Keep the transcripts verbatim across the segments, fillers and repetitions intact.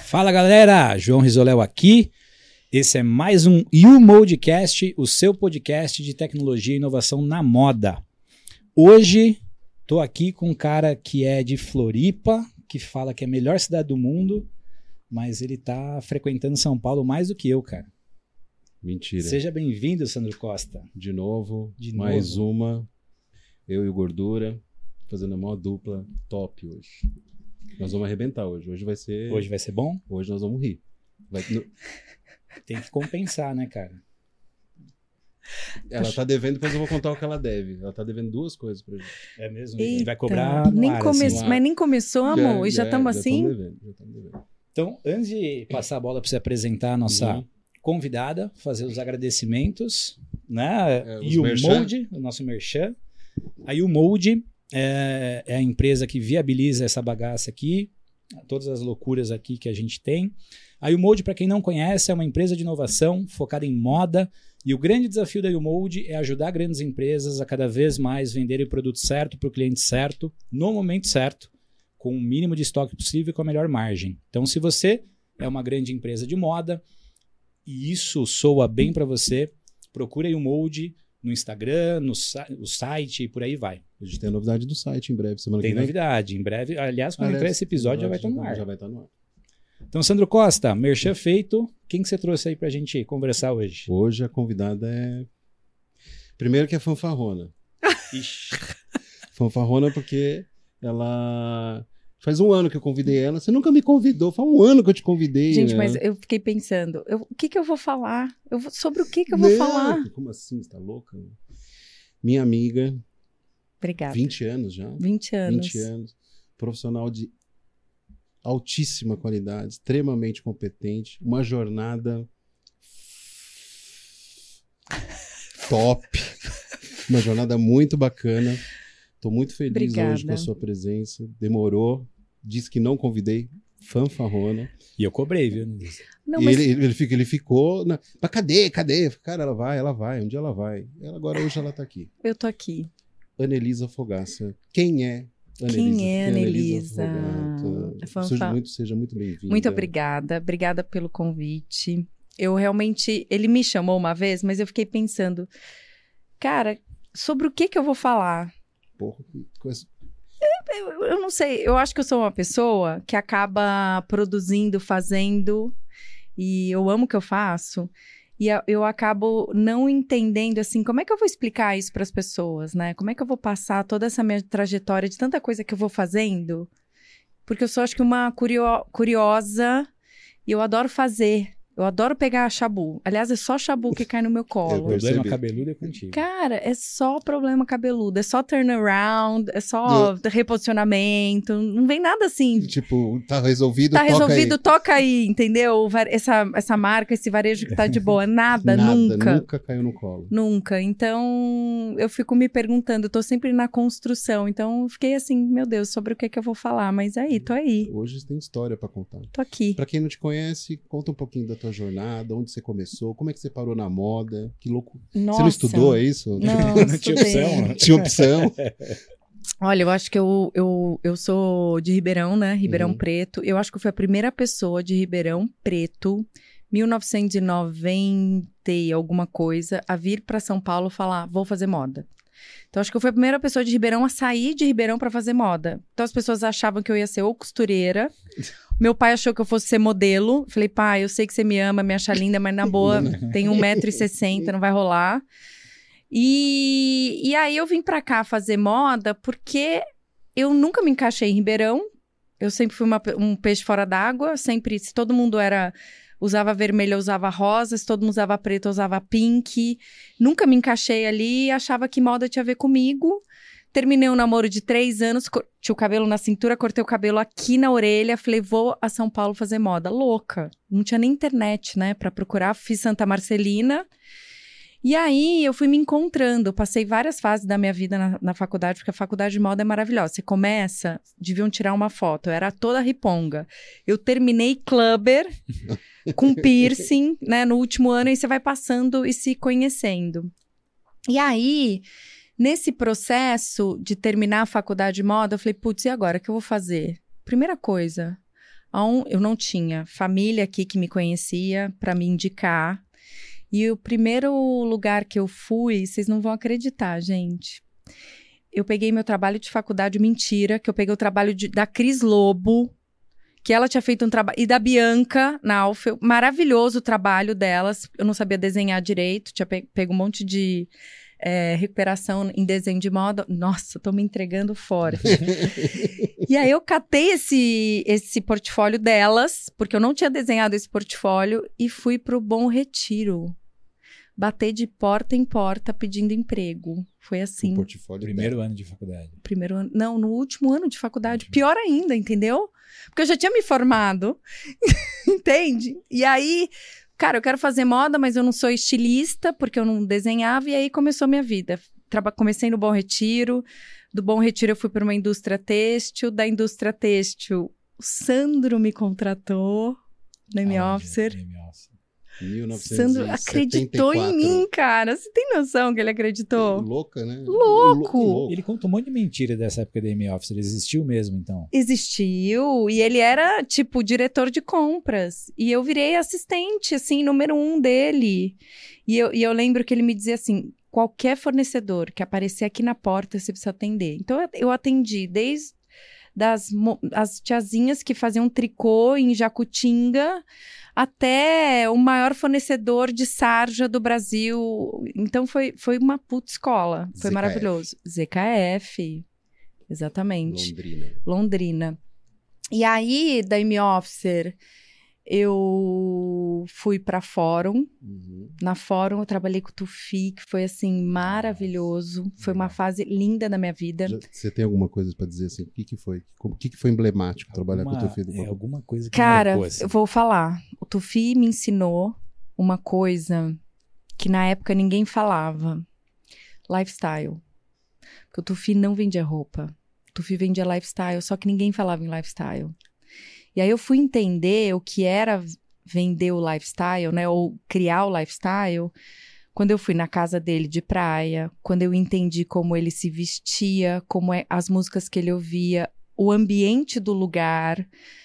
Fala galera, João Risoléu aqui. Esse é mais um YouModecast, o seu podcast de tecnologia e inovação na moda. Hoje tô aqui com um cara que é de Floripa, que fala que é a melhor cidade do mundo, mas ele tá frequentando São Paulo mais do que eu, cara. Mentira. Seja bem-vindo, Sandro Costa. De novo, De mais novo. uma. Eu e o Gordura fazendo a maior dupla top hoje. Nós vamos arrebentar hoje. Hoje vai ser... Hoje vai ser bom? Hoje nós vamos rir. Vai... Tem que compensar, né, cara? Ela tá devendo, depois eu vou contar o que ela deve. Ela tá devendo duas coisas pra gente. É mesmo? Eita, Ele vai cobrar no nem ar, come... assim. Mas nem começou, amor? E já estamos assim? Já estamos devendo, já estamos devendo. Então, antes de passar a bola para você apresentar a nossa Uhum. convidada, fazer os agradecimentos, né? É, os E o merchan. Molde, o nosso merchan. Aí o Molde é, é a empresa que viabiliza essa bagaça aqui, todas as loucuras aqui que a gente tem. A YouMold, para quem não conhece, é uma empresa de inovação focada em moda. E o grande desafio da YouMold é ajudar grandes empresas a cada vez mais venderem o produto certo para o cliente certo, no momento certo, com o mínimo de estoque possível e com a melhor margem. Então, se você é uma grande empresa de moda e isso soa bem para você, procura a YouMold no Instagram, no sa- o site e por aí vai. A gente tem a novidade do site em breve, semana Tem que vem. novidade. Em breve, aliás, quando Aliás, entrar esse episódio já vai estar no ar. Já vai estar no ar. Então, Sandro Costa, merchan feito. Quem que você trouxe aí pra gente conversar hoje? Hoje a convidada é... Primeiro que é fanfarrona. Ixi. Fanfarrona porque ela... Faz um ano que eu convidei ela. Você nunca me convidou. Faz um ano que eu te convidei. Gente, né? mas eu fiquei pensando, eu- o que que eu vou falar? Eu vou- sobre o que que eu vou Não, falar? Como assim? Você tá louca? Minha amiga, Obrigada. vinte anos já. vinte anos. vinte anos. Profissional de altíssima qualidade, extremamente competente. Uma jornada top. Uma jornada muito bacana. Tô muito feliz Obrigada. hoje com a sua presença. Demorou. Disse que não convidei. Fanfarrona. E eu cobrei, viu? Não, E mas ele, ele, ele fica- ele ficou. Na... Mas cadê? Cadê? Cara, ela vai, ela vai. Um dia ela vai. Ela, agora hoje ela tá aqui. eu tô aqui. Anelisa Fogaça. Quem é Anelisa? Quem é Anelisa Anelisa? Fogaça? Fanfa- Seja muito, seja muito bem-vinda. Muito obrigada. Obrigada pelo convite. Eu realmente... Ele me chamou uma vez, mas eu fiquei pensando, cara, sobre o que que eu vou falar? Porra, que coisa- Eu, eu não sei, eu acho que eu sou uma pessoa que acaba produzindo, fazendo, e eu amo o que eu faço, e a- eu acabo não entendendo, assim, como é que eu vou explicar isso para as pessoas, né? Como é que eu vou passar toda essa minha trajetória de tanta coisa que eu vou fazendo? Porque eu sou, acho que, uma curio- curiosa e eu adoro fazer. Eu adoro pegar chabu. Aliás, é só chabu que cai no meu Eu colo. Problema percebi. cabeludo é contigo. Cara, é só problema cabeludo, é só turnaround, é só reposicionamento, não vem nada assim. Tipo, tá resolvido, Tá toca resolvido, aí. toca aí, entendeu? O va- Essa, essa marca, esse varejo que tá de boa, nada, Nada, nunca. nunca caiu no colo. Nunca. Então, eu fico me perguntando, eu tô sempre na construção. Então, eu fiquei assim, meu Deus, sobre o que que eu vou falar? Mas aí, tô aí, Hoje tem história pra contar. tô aqui. Pra quem não te conhece, conta um pouquinho da tua jornada, onde você começou, como é que você parou na moda, que louco. Nossa. Você não estudou, é isso? Não, Não tinha estudei. opção, né? Tinha opção. Olha, eu acho que eu, eu, eu sou de Ribeirão, né? Ribeirão Uhum. Preto. Eu acho que eu fui a primeira pessoa de Ribeirão Preto, mil novecentos e noventa e alguma coisa, a vir para São Paulo falar, vou fazer moda. Então, acho que eu fui a primeira pessoa de Ribeirão a sair de Ribeirão para fazer moda. Então, as pessoas achavam que eu ia ser ou costureira. Meu pai achou que eu fosse ser modelo. Falei, pai, eu sei que você me ama, me acha linda, mas na boa, tem um metro e sessenta, não vai rolar. E, e aí eu vim pra cá fazer moda porque eu nunca me encaixei em Ribeirão. Eu sempre fui uma pe- um peixe fora d'água. Sempre, se todo mundo era usava vermelho, eu usava rosa. Se todo mundo usava preto, eu usava pink. Nunca me encaixei ali e achava que moda tinha a ver comigo. Terminei um namoro de três anos, co- tinha o cabelo na cintura, cortei o cabelo aqui na orelha. Falei, vou a São Paulo fazer moda. Louca. Não tinha nem internet, né, pra procurar. Fiz Santa Marcelina. E aí, eu fui me encontrando. Eu passei várias fases da minha vida na, na faculdade, porque a faculdade de moda é maravilhosa. Você começa, deviam tirar uma foto. Eu era toda riponga. Eu terminei clubber, com piercing, né, no último ano. E você vai passando e se conhecendo. E aí, nesse processo de terminar a faculdade de moda, eu falei, putz, e agora? O que eu vou fazer? Primeira coisa, Um, eu não tinha família aqui que me conhecia para me indicar. E o primeiro lugar que eu fui, vocês não vão acreditar, gente. Eu peguei meu trabalho de faculdade, mentira, que eu peguei o trabalho de, da Cris Lobo, que ela tinha feito um trabalho, e da Bianca Naufel, maravilhoso o trabalho delas. Eu não sabia desenhar direito, tinha pe- pego um monte de é, recuperação em desenho de moda. Nossa, tô me entregando forte. E aí eu catei esse, esse portfólio delas, porque eu não tinha desenhado esse portfólio, e fui pro Bom Retiro. Bater de porta em porta pedindo emprego. Foi assim. O portfólio Primeiro dela. ano de faculdade. Primeiro ano. Não, no último ano de faculdade. Pior ainda, entendeu? Porque eu já tinha me formado. Entende? E aí, cara, eu quero fazer moda, mas eu não sou estilista, porque eu não desenhava. E aí começou a minha vida. Traba- Comecei no Bom Retiro. Do Bom Retiro eu fui para uma indústria têxtil. Da indústria têxtil, o Sandro me contratou na M Officer. mil novecentos e Sandro setenta e acreditou quatro. em mim, cara. Você tem noção que ele acreditou? Louca, né? Louco. Louco. Ele conta um monte de mentira dessa época da M Officer. Existiu mesmo, então? Existiu, e ele era, tipo, diretor de compras. E eu virei assistente, assim, número um dele. E eu, e eu lembro que ele me dizia assim, qualquer fornecedor que aparecer aqui na porta, você precisa atender. Então, eu, eu atendi desde das mo- as tiazinhas que faziam tricô em Jacutinga, até o maior fornecedor de sarja do Brasil. Então, foi, foi uma puta escola. Foi Z K F. maravilhoso. Z K F, exatamente. Londrina. Londrina. E aí, da M Officer, eu fui pra Fórum. Uhum. Na Fórum, eu trabalhei com o Tufi, que foi, assim, maravilhoso. Foi uma legal. fase linda da minha vida. Já- Você tem alguma coisa pra dizer assim? O que que foi? Como- O que que foi emblemático trabalhar com o Alguma- teu filho? É, alguma coisa que Cara, marcou, assim. eu vou falar. O Tufi me ensinou uma coisa que na época ninguém falava. Lifestyle. Porque o Tufi não vendia roupa. O Tufi vendia lifestyle, só que ninguém falava em lifestyle. E aí eu fui entender o que era vender o lifestyle, né? Ou criar o lifestyle, quando eu fui na casa dele de praia, quando eu entendi como ele se vestia, como é, as músicas que ele ouvia, o ambiente do lugar.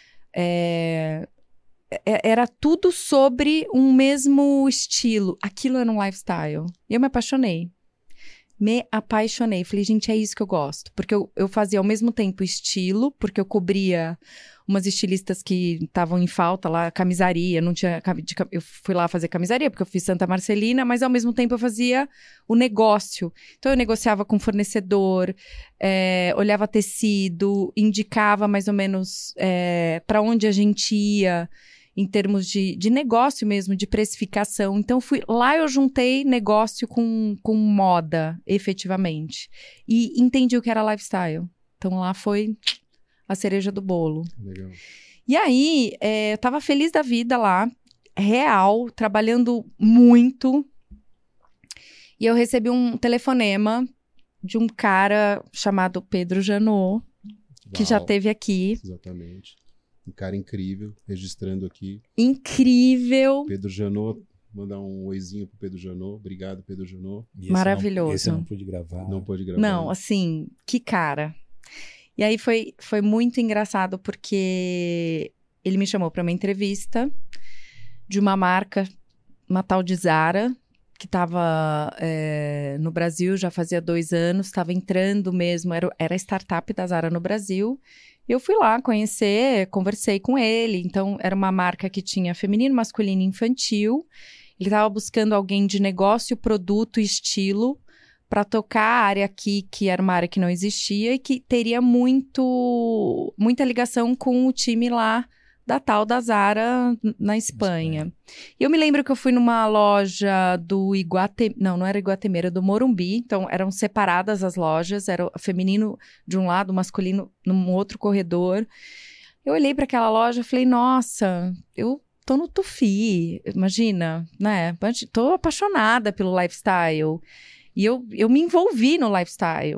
É, é- era tudo sobre um mesmo estilo. Aquilo era um lifestyle. E eu me apaixonei. Me apaixonei. Falei, gente, é isso que eu gosto. Porque eu, eu fazia ao mesmo tempo estilo, porque eu cobria umas estilistas que estavam em falta lá, camisaria, não tinha... cami- de cam- Eu fui lá fazer camisaria, porque eu fiz Santa Marcelina, mas ao mesmo tempo eu fazia o negócio. Então eu negociava com fornecedor, é, olhava tecido, indicava mais ou menos é, para onde a gente ia, em termos de, de negócio mesmo, de precificação. Então, fui lá eu juntei negócio com, com moda, efetivamente. E entendi o que era lifestyle. Então, lá foi a cereja do bolo. Legal. E aí, é, eu tava feliz da vida lá, real, trabalhando muito. E eu recebi um telefonema de um cara chamado Pedro Janot, que já Uau. esteve aqui. Exatamente. Um cara incrível, registrando aqui. Incrível. Pedro Janot, mandar um oizinho pro Pedro Janot. Obrigado, Pedro Janot. E esse Maravilhoso. Não, esse eu não pude gravar. Não pôde gravar. Não, assim, que cara. E aí foi, foi muito engraçado, porque ele me chamou para uma entrevista de uma marca, uma tal de Zara, que estava no Brasil já fazia dois anos, estava entrando mesmo, era, era a startup da Zara no Brasil. E eu fui lá conhecer, conversei com ele. Então, era uma marca que tinha feminino, masculino e infantil. Ele estava buscando alguém de negócio, produto e estilo para tocar a área aqui, que era uma área que não existia e que teria muito, muita ligação com o time lá da tal da Zara na Espanha. E eu me lembro que eu fui numa loja do Iguatemi, não, não era Iguatemi, era do Morumbi, então eram separadas as lojas, era o feminino de um lado, o masculino num outro corredor. Eu olhei para aquela loja e falei, nossa, eu tô no Tufi, imagina, né? Tô apaixonada pelo lifestyle. E eu, eu me envolvi no lifestyle.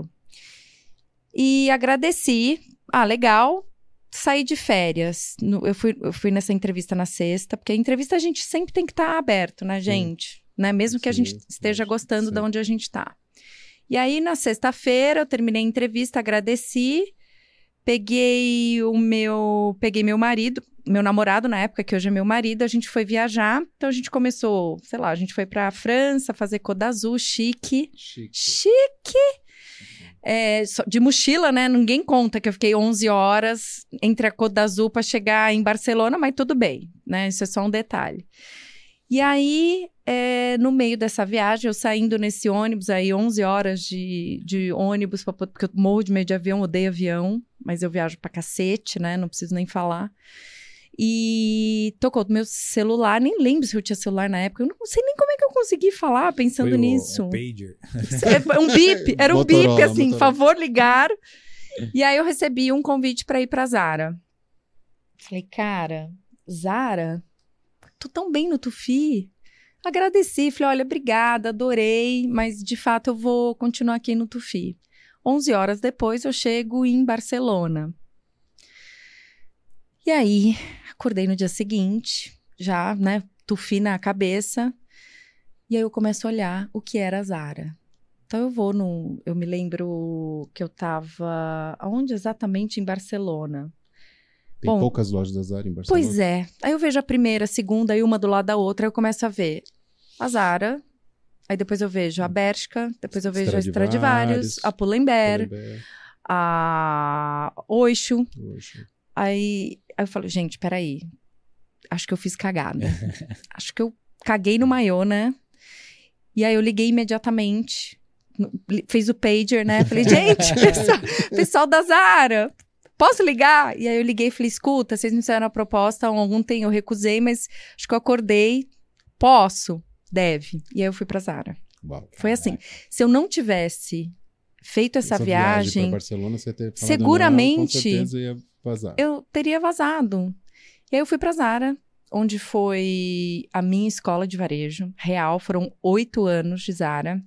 E agradeci. Ah, legal. Saí de férias. No- eu, fui, eu fui nessa entrevista na sexta, porque a entrevista a gente sempre tem que estar aberto, né, gente? Né? Mesmo que a Sim, gente esteja lógico, gostando de sim. onde a gente tá. E aí, na sexta-feira, eu terminei a entrevista, agradeci. peguei o meu, peguei meu marido, meu namorado na época, que hoje é meu marido, a gente foi viajar, então a gente começou, sei lá, a gente foi pra França fazer Côte d'Azur, chique, Chique. chique, é, só- de mochila, né, ninguém conta que eu fiquei onze horas entre a Côte d'Azur pra chegar em Barcelona, mas tudo bem, né, isso é só um detalhe. E aí, é, no meio dessa viagem, eu saindo nesse ônibus aí, onze horas de, de ônibus, pra, porque eu morro de medo de avião, odeio avião, mas eu viajo pra cacete, né? Não preciso nem falar. E tocou do meu celular, nem lembro se eu tinha celular na época, eu não sei nem como é que eu consegui falar pensando Foi o- nisso. o pager. É um bip, era um Motorola, bip, assim, Motorola. favor ligar. E aí eu recebi um convite pra ir pra Zara. Falei, cara, Zara, tô tão bem no Tufi. Agradeci, falei, olha, obrigada, adorei, mas de fato eu vou continuar aqui no Tufi. onze horas depois eu chego em Barcelona. E aí, acordei no dia seguinte, já, né, Tufi na cabeça. E aí eu começo a olhar o que era a Zara. Então eu vou no... Eu me lembro que eu tava... Aonde exatamente? Em Barcelona. Tem Bom, poucas lojas da Zara em Barcelona. Pois é. Aí eu vejo a primeira, a segunda e uma do lado da outra. Aí eu começo a ver a Zara. Aí depois eu vejo a Bershka. Depois eu vejo a Stradivarius, Stradivarius. A Pull&Bear. Pull&Bear, A Oysho. Oysho. Aí, aí eu falo, gente, peraí. Acho que eu fiz cagada. Acho que eu caguei no maiô, né? E aí eu liguei imediatamente. No- li- Fez o pager, né? Falei, gente, pessoal, pessoal da Zara, posso ligar? E aí eu liguei e falei, escuta, vocês me fizeram a proposta ontem, eu recusei, mas acho que eu acordei. Posso? Deve. E aí eu fui pra Zara. Uau. Foi assim. Se eu não tivesse feito essa, Essa viagem, pra Barcelona, você ter falado seguramente- não, com certeza ia vazar. eu teria vazado. E aí eu fui pra Zara, onde foi a minha escola de varejo real. Foram oito anos de Zara.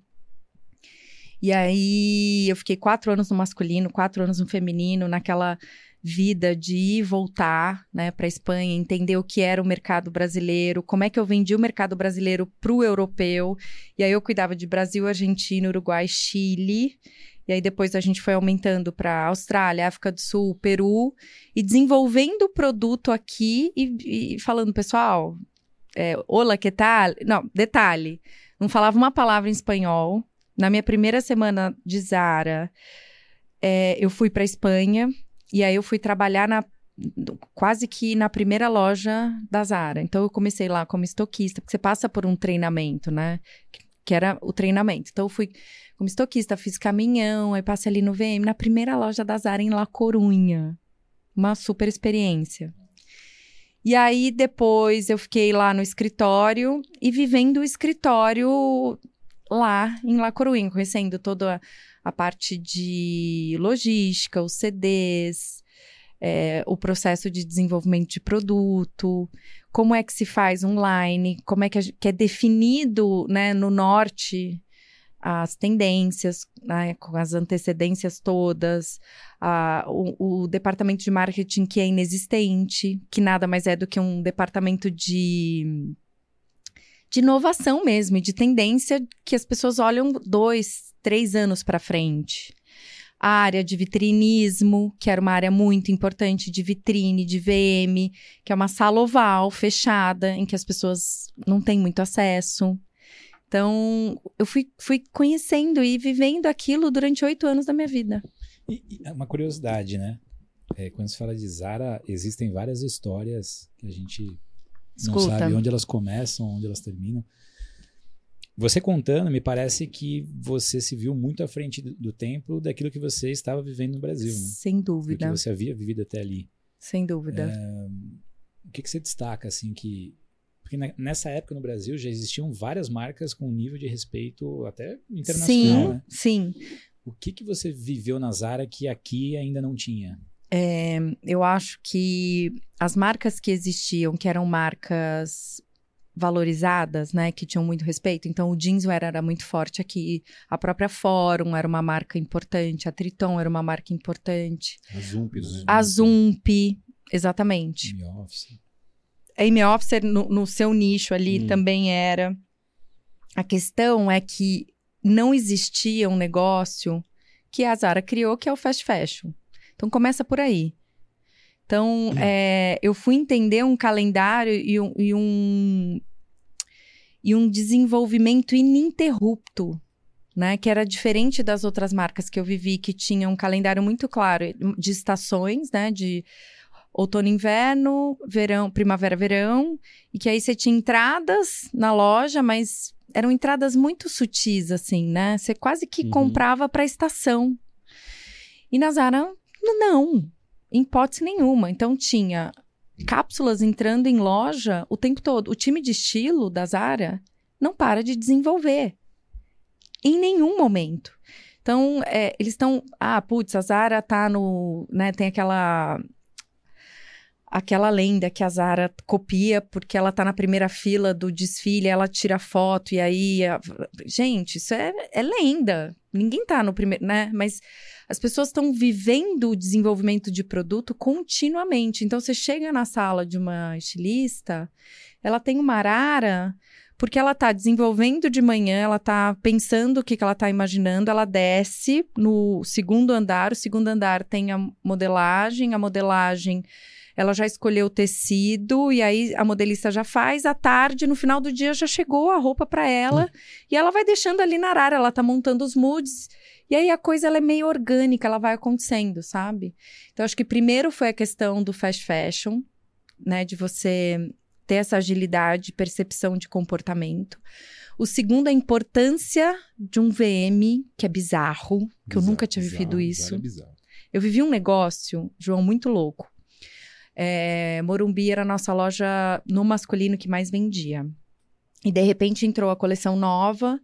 E aí eu fiquei quatro anos no masculino, quatro anos no feminino, naquela vida de ir e voltar, né, para Espanha, entender o que era o mercado brasileiro, como é que eu vendi o mercado brasileiro pro europeu. E aí eu cuidava de Brasil, Argentina, Uruguai, Chile. E aí depois a gente foi aumentando para Austrália, África do Sul, Peru, e desenvolvendo o produto aqui e, e falando, pessoal, é, hola, que tal? Não, detalhe, não falava uma palavra em espanhol. Na minha primeira semana de Zara, é, eu fui para Espanha, e aí eu fui trabalhar na, quase que na primeira loja da Zara. Então eu comecei lá como estoquista, porque você passa por um treinamento, né? Que, que era o treinamento. Então eu fui como estoquista, fiz caminhão, aí passei ali no V M, na primeira loja da Zara em La Corunha. Uma super experiência. E aí depois eu fiquei lá no escritório e vivendo o escritório lá em La Corunha, conhecendo toda a, a parte de logística, os C Ds, é, o processo de desenvolvimento de produto, como é que se faz online, como é que, a, que é definido, né, no norte as tendências, né, com as antecedências todas, a, o, o departamento de marketing que é inexistente, que nada mais é do que um departamento de... de inovação mesmo, e de tendência que as pessoas olham dois, três anos para frente. A área de vitrinismo, que era uma área muito importante de vitrine, de V M, que é uma sala oval, fechada, em que as pessoas não têm muito acesso. Então, eu fui, fui conhecendo e vivendo aquilo durante oito anos da minha vida. E, e é uma curiosidade, né? É, quando se fala de Zara, existem várias histórias que a gente não Escuta. sabe onde elas começam, onde elas terminam. Você contando, me parece que você se viu muito à frente do, do tempo daquilo que você estava vivendo no Brasil, né? Sem Do dúvida, que você havia vivido até ali. sem dúvida. O que, que você destaca, assim, que... Porque na- nessa época no Brasil já existiam várias marcas com um nível de respeito até internacional, Sim, né? sim. O que, que você viveu na Zara que aqui ainda não tinha? É, eu acho que as marcas que existiam, que eram marcas valorizadas, né, que tinham muito respeito. Então, o Jeanswear era muito forte aqui. A própria Forum era uma marca importante. A Triton era uma marca importante. A Zump, né? A Zump, exatamente. Home office. A Amy Officer, no, no seu nicho ali, Hum. também era. A questão é que não existia um negócio que a Zara criou, que é o fast fashion. Então, começa por aí. Então, é, eu fui entender um calendário e um, e um, e um desenvolvimento ininterrupto, né? Que era diferente das outras marcas que eu vivi, que tinham um calendário muito claro de estações, né? De outono, inverno, verão, primavera, verão. E que aí você tinha entradas na loja, mas eram entradas muito sutis, assim, né? Você quase que Uhum. comprava para a estação. E na Zara, não. Em hipótese nenhuma. Então, tinha cápsulas entrando em loja o tempo todo. O time de estilo da Zara não para de desenvolver. Em nenhum momento. Então, é, eles estão... Ah, putz, a Zara tá no... Né, tem aquela... Aquela lenda que a Zara copia porque ela tá na primeira fila do desfile, ela tira foto e aí... A... Gente, isso é, é lenda. Ninguém tá no primeiro... né? Mas... As pessoas estão vivendo o desenvolvimento de produto continuamente. Então, você chega na sala de uma estilista, ela tem uma arara, porque ela está desenvolvendo de manhã, ela está pensando o que, que ela está imaginando, ela desce no segundo andar, o segundo andar tem a modelagem, a modelagem, ela já escolheu o tecido, e aí a modelista já faz, à tarde, no final do dia, já chegou a roupa para ela, hum. e ela vai deixando ali na arara, ela está montando os moods. E aí a coisa ela é meio orgânica, ela vai acontecendo, sabe? Então, acho que primeiro foi a questão do fast fashion, né? De você ter essa agilidade, percepção de comportamento. O segundo, a importância de um V M, que é bizarro, que bizarro, eu nunca tinha vivido bizarro, isso. Bizarro, bizarro. Eu vivi um negócio, João, muito louco. É, Morumbi era a nossa loja no masculino que mais vendia. E, de repente, entrou a coleção nova...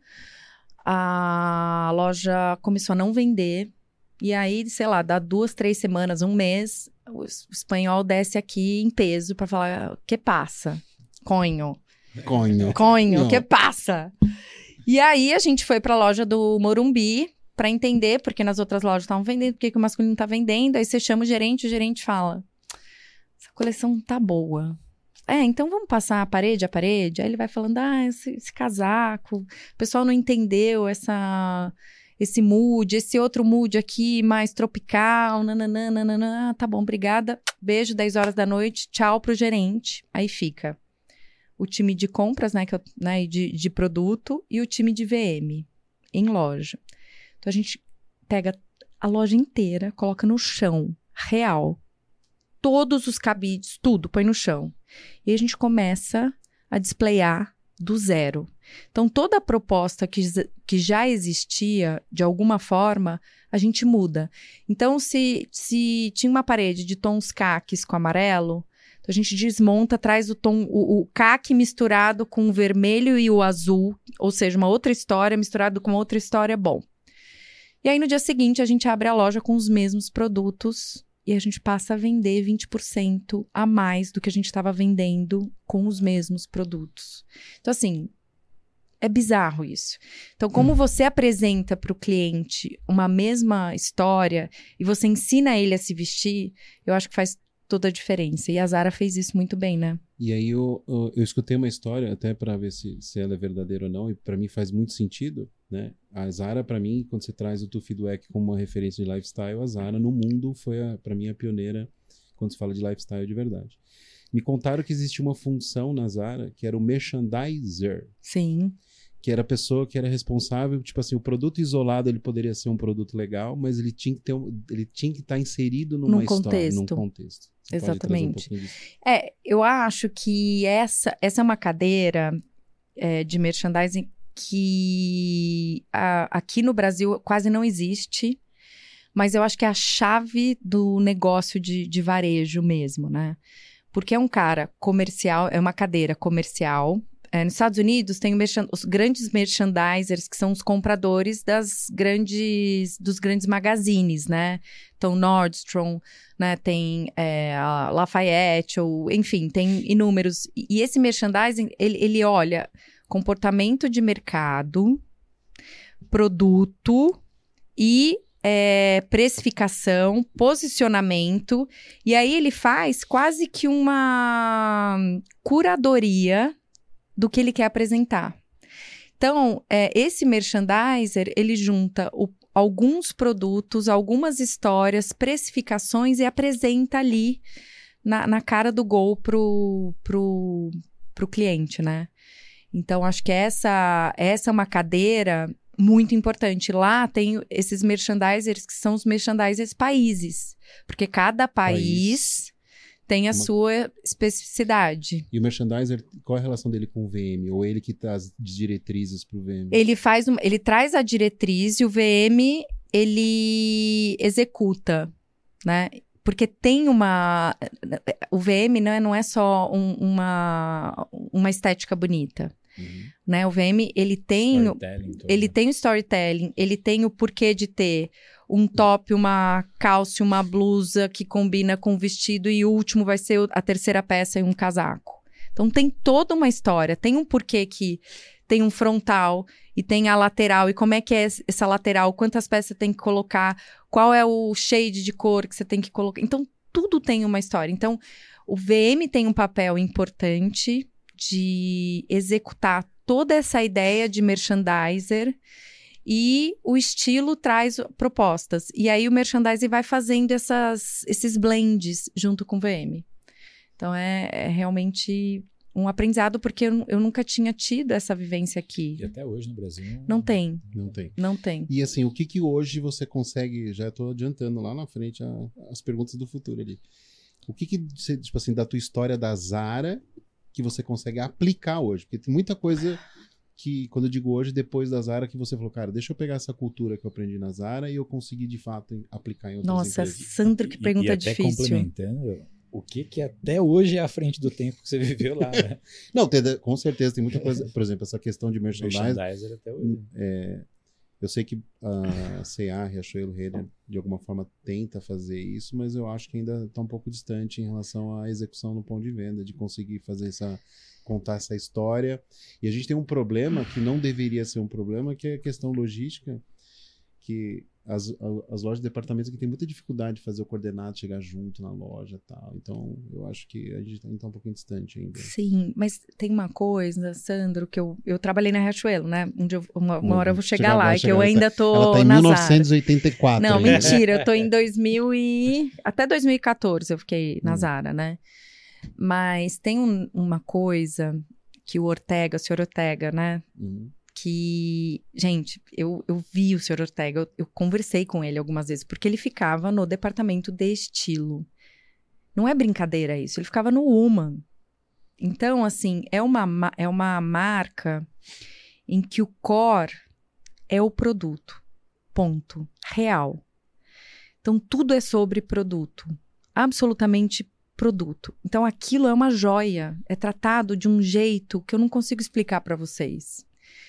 A loja começou a não vender. E aí, sei lá, dá duas, três semanas, um mês, o espanhol desce aqui em peso para falar, que passa? Conho. Conho. Conho, que passa? E aí, a gente foi para a loja do Morumbi para entender, porque nas outras lojas estavam vendendo, por que o masculino tá vendendo. Aí você chama o gerente, o gerente fala, essa coleção tá boa. É, então vamos passar a parede a parede? Aí ele vai falando, ah, esse, esse casaco, o pessoal não entendeu essa, esse mood, esse outro mood aqui mais tropical, nananã, nananã, ah, tá bom, obrigada, beijo, dez horas da noite, tchau pro gerente. Aí fica o time de compras, né, que eu, né de, de produto, e o time de V M em loja. Então a gente pega a loja inteira, coloca no chão, real, todos os cabides, tudo, põe no chão. E a gente começa a displayar do zero. Então, toda a proposta que, que já existia, de alguma forma, a gente muda. Então, se, se tinha uma parede de tons caques com amarelo, então a gente desmonta, traz o tom, o, o caque misturado com o vermelho e o azul, ou seja, uma outra história misturado com outra história, bom. E aí, no dia seguinte, a gente abre a loja com os mesmos produtos e a gente passa a vender vinte por cento a mais do que a gente estava vendendo com os mesmos produtos. Então, assim, é bizarro isso. Então, como hum. você apresenta para o cliente uma mesma história e você ensina ele a se vestir, eu acho que faz toda a diferença. E a Zara fez isso muito bem, né? E aí eu, eu, eu escutei uma história, até para ver se, se ela é verdadeira ou não, e para mim faz muito sentido, né? A Zara, para mim, quando você traz o Tufi Dweck como uma referência de lifestyle, a Zara no mundo foi, para mim, a pioneira quando se fala de lifestyle de verdade. Me contaram que existia uma função na Zara que era o merchandiser. Sim. Que era a pessoa que era responsável, tipo assim, o produto isolado ele poderia ser um produto legal, mas ele tinha que ter um, ele tinha que estar inserido numa num história, contexto. num contexto. Você Exatamente. Um é, eu acho que essa, essa é uma cadeira é, de merchandising que a, aqui no Brasil quase não existe, mas eu acho que é a chave do negócio de, de varejo mesmo, né? Porque é um cara comercial, é uma cadeira comercial. É, nos Estados Unidos tem os grandes merchandisers, que são os compradores das grandes, dos grandes magazines, né? Então, Nordstrom, né? Tem é, a Lafayette, ou, enfim, tem inúmeros. E, e esse merchandising, ele, ele olha comportamento de mercado, produto e é, precificação, posicionamento. E aí ele faz quase que uma curadoria do que ele quer apresentar. Então, é, esse merchandiser, ele junta o, alguns produtos, algumas histórias, precificações e apresenta ali na, na cara do gol pro, pro, pro cliente, né? Então, acho que essa, essa é uma cadeira muito importante. Lá tem esses merchandisers que são os merchandisers países, porque cada país, país. tem a uma... sua especificidade. E o merchandiser, qual é a relação dele com o V M? Ou ele que traz diretrizes para o V M? Ele faz, um, ele traz a diretriz e o V M, ele executa, né? Porque tem uma... O V M não é, não é só um, uma, uma estética bonita. Uhum. Né? O V M, ele tem, ele tem o storytelling, ele tem o porquê de ter um top, uma calça, uma blusa que combina com o vestido e o último vai ser a terceira peça e um casaco. Então tem toda uma história, tem um porquê que tem um frontal e tem a lateral, e como é que é essa lateral, quantas peças você tem que colocar, qual é o shade de cor que você tem que colocar. Então tudo tem uma história. Então o V M tem um papel importante de executar toda essa ideia de merchandiser, e o estilo traz propostas. E aí o merchandiser vai fazendo essas, esses blends junto com o V M. Então é, é realmente um aprendizado, porque eu, eu nunca tinha tido essa vivência aqui. E até hoje no Brasil não, não tem. Não tem. Não tem. E assim, o que que hoje você consegue, já estou adiantando lá na frente a, as perguntas do futuro ali. O que que, tipo assim, da tua história da Zara que você consegue aplicar hoje? Porque tem muita coisa que, quando eu digo hoje, depois da Zara, que você falou, cara, deixa eu pegar essa cultura que eu aprendi na Zara e eu consegui, de fato, aplicar em outras Nossa, empresas. Nossa, Sandro, que pergunta e, e até difícil. Complementando, o que que até hoje é à frente do tempo que você viveu lá, né? Não, tem, com certeza, tem muita coisa. Por exemplo, essa questão de merchandising. Merchandiser até hoje. É, eu sei que a C e A, Riachuelo, Renner, de alguma forma tenta fazer isso, mas eu acho que ainda está um pouco distante em relação à execução no ponto de venda, de conseguir fazer essa, contar essa história. E a gente tem um problema que não deveria ser um problema, que é a questão logística, que as, as lojas de departamentos que tem muita dificuldade de fazer o coordenado chegar junto na loja e tal. Então, eu acho que a gente está um pouquinho distante ainda. Sim, mas tem uma coisa, Sandro, que eu, eu trabalhei na Riachuelo, né? Um dia, uma, uma hora eu vou chegar, chegar lá, é que eu ainda tô ela tá em na mil novecentos e oitenta e quatro. Não, ainda. mentira, eu tô em dois mil e... Até dois mil e quatorze eu fiquei na hum. Zara, né? Mas tem um, uma coisa que o Ortega, o senhor Ortega, né? Hum. Que, gente, eu, eu vi o senhor Ortega, eu, eu conversei com ele algumas vezes, porque ele ficava no departamento de estilo. Não é brincadeira isso, ele ficava no Woman. Então, assim, é uma, é uma marca em que o core é o produto. Ponto. Real. Então, tudo é sobre produto. Absolutamente produto. Então, aquilo é uma joia. É tratado de um jeito que eu não consigo explicar para vocês.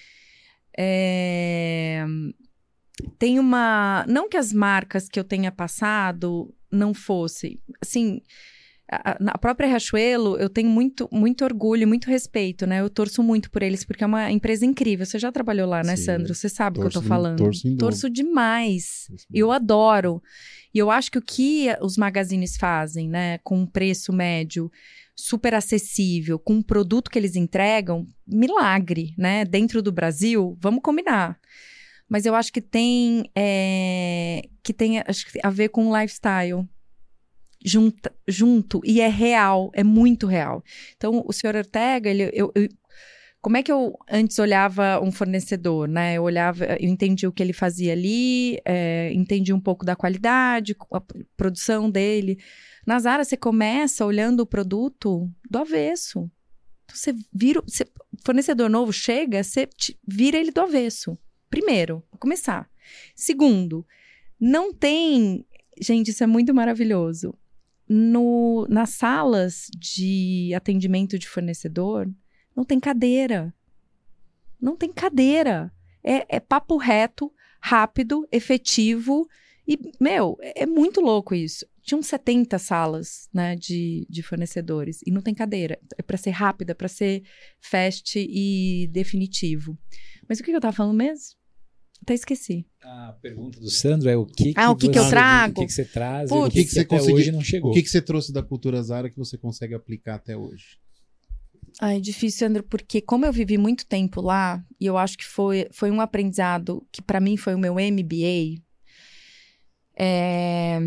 É... Tem uma... Não que as marcas que eu tenha passado não fossem... Assim, a, a própria Riachuelo, eu tenho muito, muito orgulho, muito respeito, né? Eu torço muito por eles, porque é uma empresa incrível. Você já trabalhou lá, né, Sim, Sandro? Você sabe o que eu tô falando. Torço, torço demais. Torço eu adoro. E eu acho que o que os magazines fazem, né? Com um preço médio super acessível, com um produto que eles entregam, milagre, né? Dentro do Brasil, vamos combinar. Mas eu acho que tem, é, que tem acho que a ver com o lifestyle. Junta, junto, e é real, é muito real. Então, o senhor Ortega, ele, eu, eu, como é que eu antes olhava um fornecedor, né? Eu olhava, eu entendi o que ele fazia ali, é, entendi um pouco da qualidade, a produção dele. Na Zara, você começa olhando o produto do avesso. Então, você vira, você, fornecedor novo chega, você vira ele do avesso. Primeiro, para começar. Segundo, não tem... Gente, isso é muito maravilhoso. No, nas salas de atendimento de fornecedor, não tem cadeira. Não tem cadeira. É, é papo reto, rápido, efetivo. E, meu, é, é muito louco isso. Tinham setenta salas, né, de, de fornecedores. E não tem cadeira. É para ser rápida, para ser fast e definitivo. Mas o que eu tava falando mesmo? Até esqueci. A pergunta do Sandro é o que, ah, que, o que, você, que eu trago? O que, que você traz Putz, e o que, que, que você até consegui, hoje não chegou. O que, que você trouxe da cultura Zara que você consegue aplicar até hoje? Ai, difícil, André, porque como eu vivi muito tempo lá, e eu acho que foi, foi um aprendizado que pra mim foi o meu M B A, é,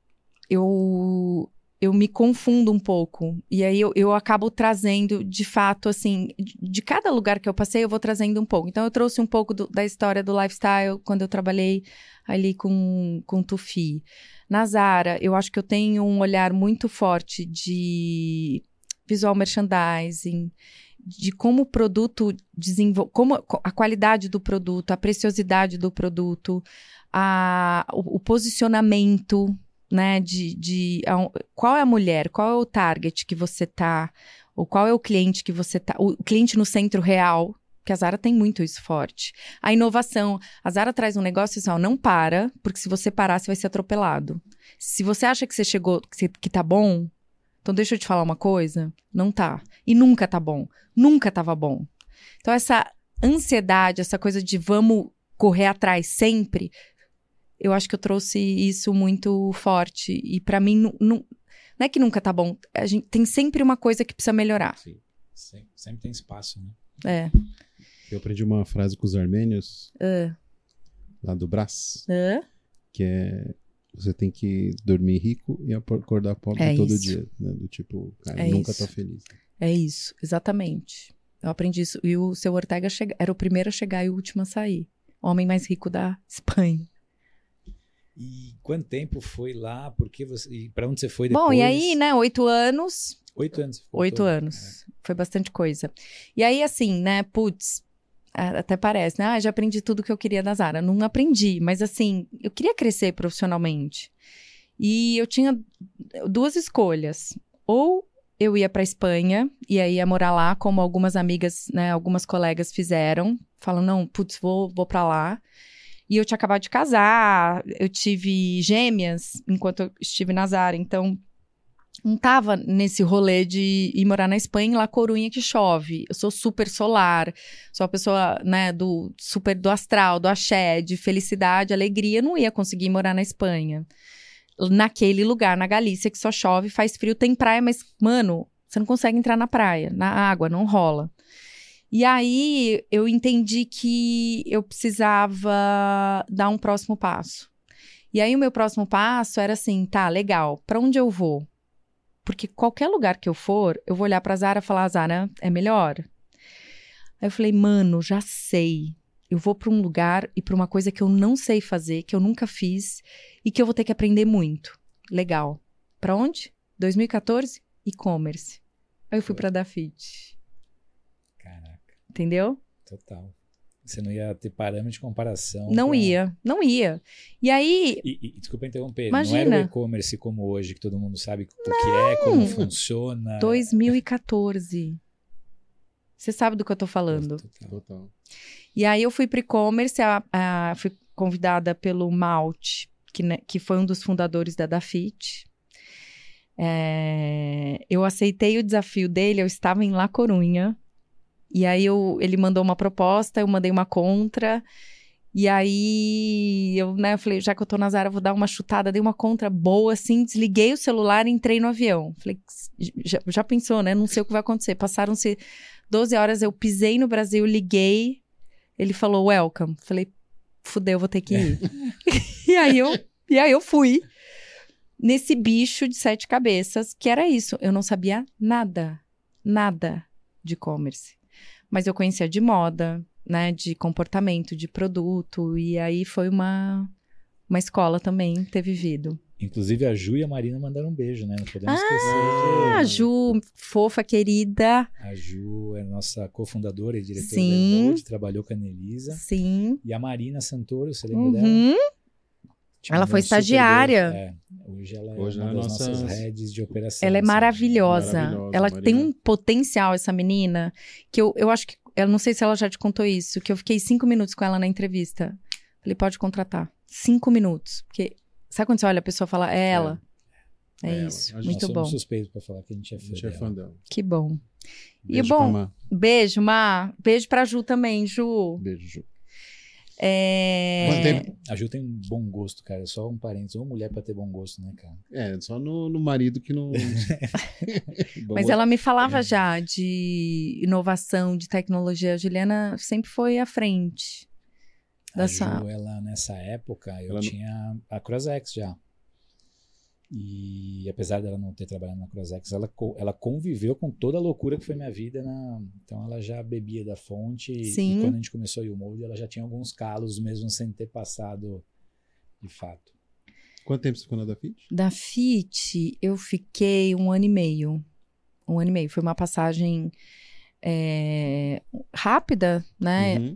eu, eu me confundo um pouco. E aí eu, eu acabo trazendo, de fato, assim, de, de cada lugar que eu passei, eu vou trazendo um pouco. Então eu trouxe um pouco do, da história do lifestyle, quando eu trabalhei ali com, com Tufi. Na Zara, eu acho que eu tenho um olhar muito forte de visual merchandising, de como o produto desenvolve, como a qualidade do produto, a preciosidade do produto, a, o, o posicionamento, né, de, de a, qual é a mulher, qual é o target que você tá, ou qual é o cliente que você tá, o cliente no centro real, que a Zara tem muito isso forte. A inovação, a Zara traz um negócio assim, ó, não para, porque se você parar, você vai ser atropelado. Se você acha que você chegou, que, que tá bom, então deixa eu te falar uma coisa, não tá. E nunca tá bom, nunca tava bom. Então essa ansiedade, essa coisa de vamos correr atrás sempre, eu acho que eu trouxe isso muito forte. E pra mim, não, não, não é que nunca tá bom, a gente tem sempre uma coisa que precisa melhorar. Sim, sempre, sempre tem espaço, né? É. Eu aprendi uma frase com os armênios, Uh. lá do Brás, Uh. que é: você tem que dormir rico e acordar pobre É todo isso. dia. Né? Do tipo, cara, É nunca isso. tá feliz. É isso, exatamente. Eu aprendi isso. E o seu Ortega chega... era o primeiro a chegar e o último a sair. O homem mais rico da Espanha. E quanto tempo foi lá? Por que você, e para onde você foi depois? Bom, e aí, né, oito anos... Oito anos. Voltou. Oito anos. É. Foi bastante coisa. E aí, assim, né, putz, até parece, né? Ah, já aprendi tudo que eu queria da Zara. Não aprendi, mas assim, eu queria crescer profissionalmente. E eu tinha duas escolhas. Ou eu ia pra Espanha, e aí ia morar lá, como algumas amigas, né, algumas colegas fizeram. Falam, não, putz, vou, vou pra lá. E eu tinha acabado de casar, eu tive gêmeas enquanto eu estive na Zara, então... Não tava nesse rolê de ir morar na Espanha, em La Coruña, que chove. Eu sou super solar, sou uma pessoa, né, do super do astral, do axé, de felicidade, alegria. Eu não ia conseguir morar na Espanha. Naquele lugar, na Galícia, que só chove, faz frio, tem praia, mas, mano, você não consegue entrar na praia, na água, não rola. E aí, eu entendi que eu precisava dar um próximo passo. E aí, o meu próximo passo era assim, tá, legal, pra onde eu vou? Porque qualquer lugar que eu for, eu vou olhar pra Zara e falar, Zara, é melhor? Aí eu falei, mano, já sei. Eu vou pra um lugar e pra uma coisa que eu não sei fazer, que eu nunca fiz e que eu vou ter que aprender muito. Legal. Pra onde? dois mil e quatorze? E-commerce. Aí eu fui pra Dafit. Caraca. Entendeu? Total. Você não ia ter parâmetro de comparação. Não pra... ia, não ia. E aí... E, e, desculpa interromper, Imagina. Não era o e-commerce como hoje, que todo mundo sabe o que é, como funciona. dois mil e quatorze. Você sabe do que eu tô falando. Total. Total. E aí eu fui para e-commerce, a, a, fui convidada pelo Malte, que, né, que foi um dos fundadores da Dafit. É, eu aceitei o desafio dele, eu estava em La Coruña. E aí eu, ele mandou uma proposta, eu mandei uma contra. E aí eu, né, eu falei, já que eu tô na Zara, eu vou dar uma chutada, dei uma contra boa, assim, desliguei o celular e entrei no avião. Falei, já, já pensou, né? Não sei o que vai acontecer. Passaram-se doze horas, eu pisei no Brasil, liguei. Ele falou, welcome. Falei, fudeu, vou ter que ir. e, aí eu, e aí eu fui nesse bicho de sete cabeças, que era isso. Eu não sabia nada, nada de e-commerce. Mas eu conhecia de moda, né, de comportamento, de produto. E aí foi uma, uma escola também ter vivido. Inclusive a Ju e a Marina mandaram um beijo, né? Não podemos ah, esquecer. A Ju, fofa, querida. A Ju é nossa cofundadora e diretora Sim. da Emold, trabalhou com a Nelisa. Sim. E a Marina Santoro, você lembra Uhum. dela? Te Ela mandou foi um super estagiária. beijo. É, hoje ela é Hoje uma é das nossa- nossas heads de operação. Ela é assim. maravilhosa. Maravilhosa, Ela Marina. tem um potencial, essa menina, que eu, eu acho que... Eu não sei se ela já te contou isso, que eu fiquei cinco minutos com ela na entrevista. Falei, pode contratar. Cinco minutos. Porque, sabe quando você olha a pessoa e fala, é ela? É, É ela. isso. A gente- Muito Nós bom. somos suspeitos pra falar que a gente é A fã gente é dela. fã dela. Que bom. E Beijo bom- pra Má. Beijo, Má. Beijo pra Ju também, Ju. Beijo, Ju. É... Quanto tempo? A Ju tem um bom gosto, cara. Só um parênteses. Uma mulher pra ter bom gosto, né, cara? É, só no, no marido que não... Mas ela me falava já de inovação, de tecnologia. A Juliana sempre foi à frente. Dessa... A Ju, ela, nessa época, eu Ela não- tinha a Crosex já. E apesar dela não ter trabalhado na Crosex, ela, co- ela conviveu com toda a loucura que foi minha vida. Na... Então ela já bebia da fonte. E- Sim. E quando a gente começou a U-Mold, ela já tinha alguns calos, mesmo sem ter passado de fato. Quanto tempo você ficou na Dafit? Da Fit, eu fiquei um ano e meio. Um ano e meio. Foi uma passagem é, rápida, né? Uhum.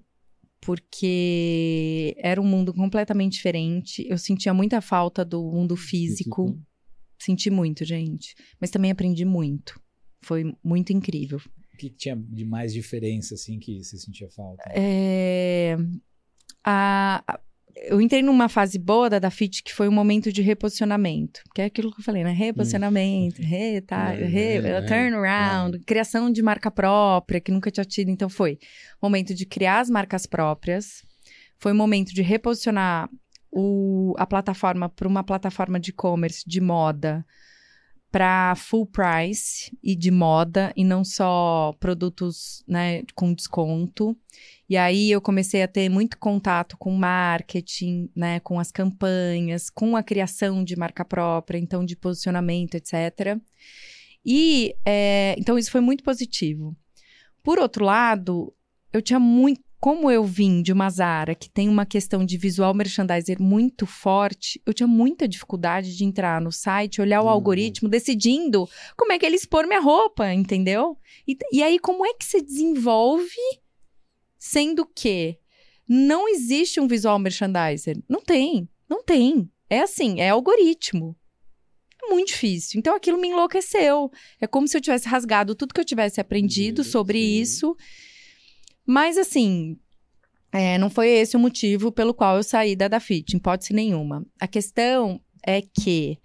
Porque era um mundo completamente diferente. Eu sentia muita falta do mundo físico. Físico. Senti muito, gente. Mas também aprendi muito. Foi muito incrível. O que, que tinha de mais diferença, assim, que você sentia falta? É, a- a- eu entrei numa fase boa da Dafit, que foi um momento de reposicionamento. Que é aquilo que eu falei, né? Reposicionamento, re, tá, É, re, é, turnaround, criação de marca própria, que nunca tinha tido. Então, foi momento de criar as marcas próprias. Foi um momento de reposicionar o, a plataforma para uma plataforma de e-commerce de moda para full price e de moda, e não só produtos, né, com desconto. E aí eu comecei a ter muito contato com marketing, né, com as campanhas, com a criação de marca própria, então de posicionamento, etcétera. E é, então isso foi muito positivo. Por outro lado, eu tinha muito, como eu vim de uma Zara que tem uma questão de visual merchandiser muito forte, eu tinha muita dificuldade de entrar no site, olhar o Uhum. algoritmo, decidindo como é que ele expor minha roupa, entendeu? E, e aí, como é que se desenvolve, sendo que não existe um visual merchandiser? Não tem, não tem. É assim, é algoritmo. É muito difícil. Então, aquilo me enlouqueceu. É como se eu tivesse rasgado tudo que eu tivesse aprendido Sim. sobre isso. Mas, assim, é, não foi esse o motivo pelo qual eu saí da Dafit, em hipótese nenhuma. A questão é que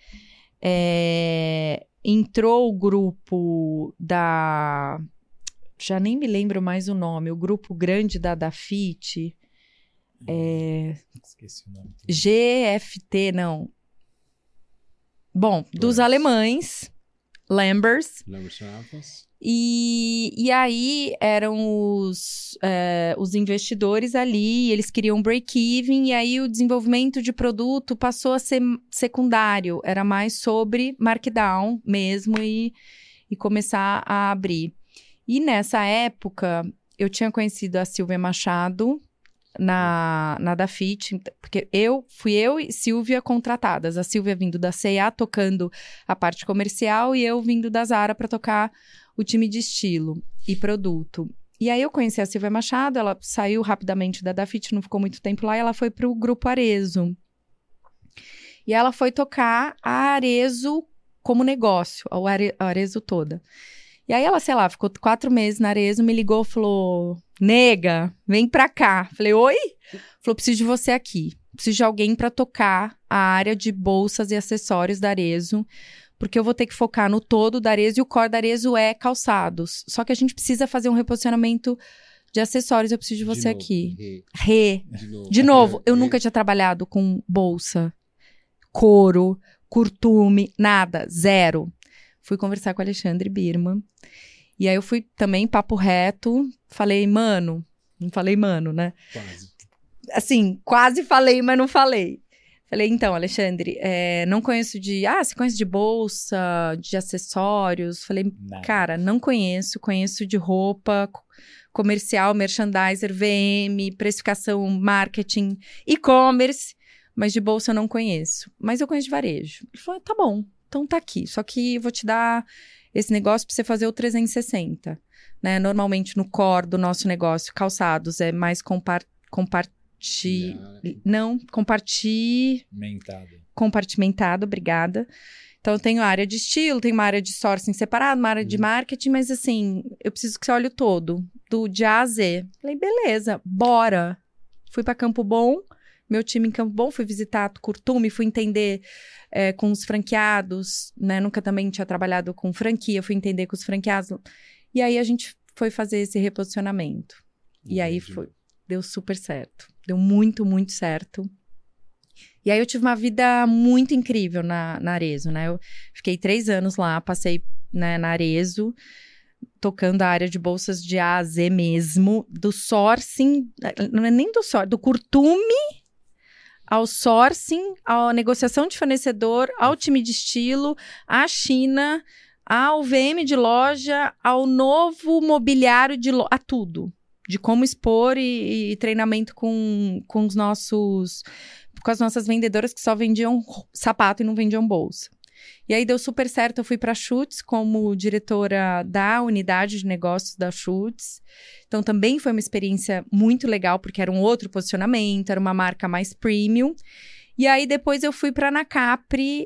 é, entrou o grupo da... Já nem me lembro mais o nome. O grupo grande da Dafit. É, Esqueci o nome. G F T, não. Bom, dos Lambers. alemães. Lambers. Lembra Chapas? E, e aí eram os, é, os investidores ali, eles queriam break-even, e aí o desenvolvimento de produto passou a ser secundário, era mais sobre markdown mesmo e, e começar a abrir. E nessa época, eu tinha conhecido a Silvia Machado na, na Dafit, porque eu fui eu e Silvia contratadas, a Silvia vindo da C e A tocando a parte comercial e eu vindo da Zara para tocar o time de estilo e produto. E aí eu conheci a Silvia Machado, ela saiu rapidamente da Dafit, não ficou muito tempo lá, e ela foi pro Grupo Arezzo. E ela foi tocar a Arezzo como negócio, a Are- a Arezzo toda. E aí ela, sei lá, ficou quatro meses na Arezzo, me ligou, falou, nega, vem pra cá. Falei, oi? Falou, preciso de você aqui. Preciso de alguém pra tocar a área de bolsas e acessórios da Arezzo, porque eu vou ter que focar no todo da Arezzo e o core da Arezzo é calçados. Só que a gente precisa fazer um reposicionamento de acessórios, eu preciso de você novo, aqui. Rê. Rê. De novo. De novo, eu Rê. nunca tinha trabalhado com bolsa, couro, curtume, nada, zero. Fui conversar com o Alexandre Birman. E aí eu fui também, papo reto, falei, mano, não falei mano, né? Quase. Assim, quase falei, mas não falei. Falei, então, Alexandre, é, não conheço de... Ah, você conhece de bolsa, de acessórios? Falei, Nada. cara, não conheço. Conheço de roupa, co- comercial, merchandiser, V M, precificação, marketing, e-commerce. Mas de bolsa eu não conheço. Mas eu conheço de varejo. Ele falou, tá bom, então tá aqui. Só que eu vou te dar esse negócio pra você fazer o trezentos e sessenta. Né? Normalmente no core do nosso negócio, calçados, é mais compar compartilhado. Não, compartilhar... Mentado. compartimentado, obrigada. Então, eu tenho a área de estilo, tenho uma área de sourcing separada, uma área de Uhum. marketing, mas assim, eu preciso que você olhe o todo, do de A a Z. Falei, beleza, bora. Fui para Campo Bom, meu time em Campo Bom, fui visitar Curtume, fui entender é, com os franqueados, né? Nunca também tinha trabalhado com franquia, fui entender com os franqueados. E aí, a gente foi fazer esse reposicionamento. E aí, Entendi. foi, deu super certo. Deu muito, muito certo. E aí eu tive uma vida muito incrível na, na Arezzo, né? Eu fiquei três anos lá, passei, né, na Arezzo, tocando a área de bolsas de A a Z mesmo, do sourcing, não é nem do sourcing, do curtume ao sourcing, à negociação de fornecedor, ao time de estilo, à China, ao V M de loja, ao novo mobiliário de loja, a tudo. De como expor e, e treinamento com, com os nossos... com as nossas vendedoras que só vendiam sapato e não vendiam bolsa. E aí deu super certo, eu fui para a Schutz como diretora da unidade de negócios da Schutz. Então também foi uma experiência muito legal, porque era um outro posicionamento, era uma marca mais premium. E aí depois eu fui para a Anacapri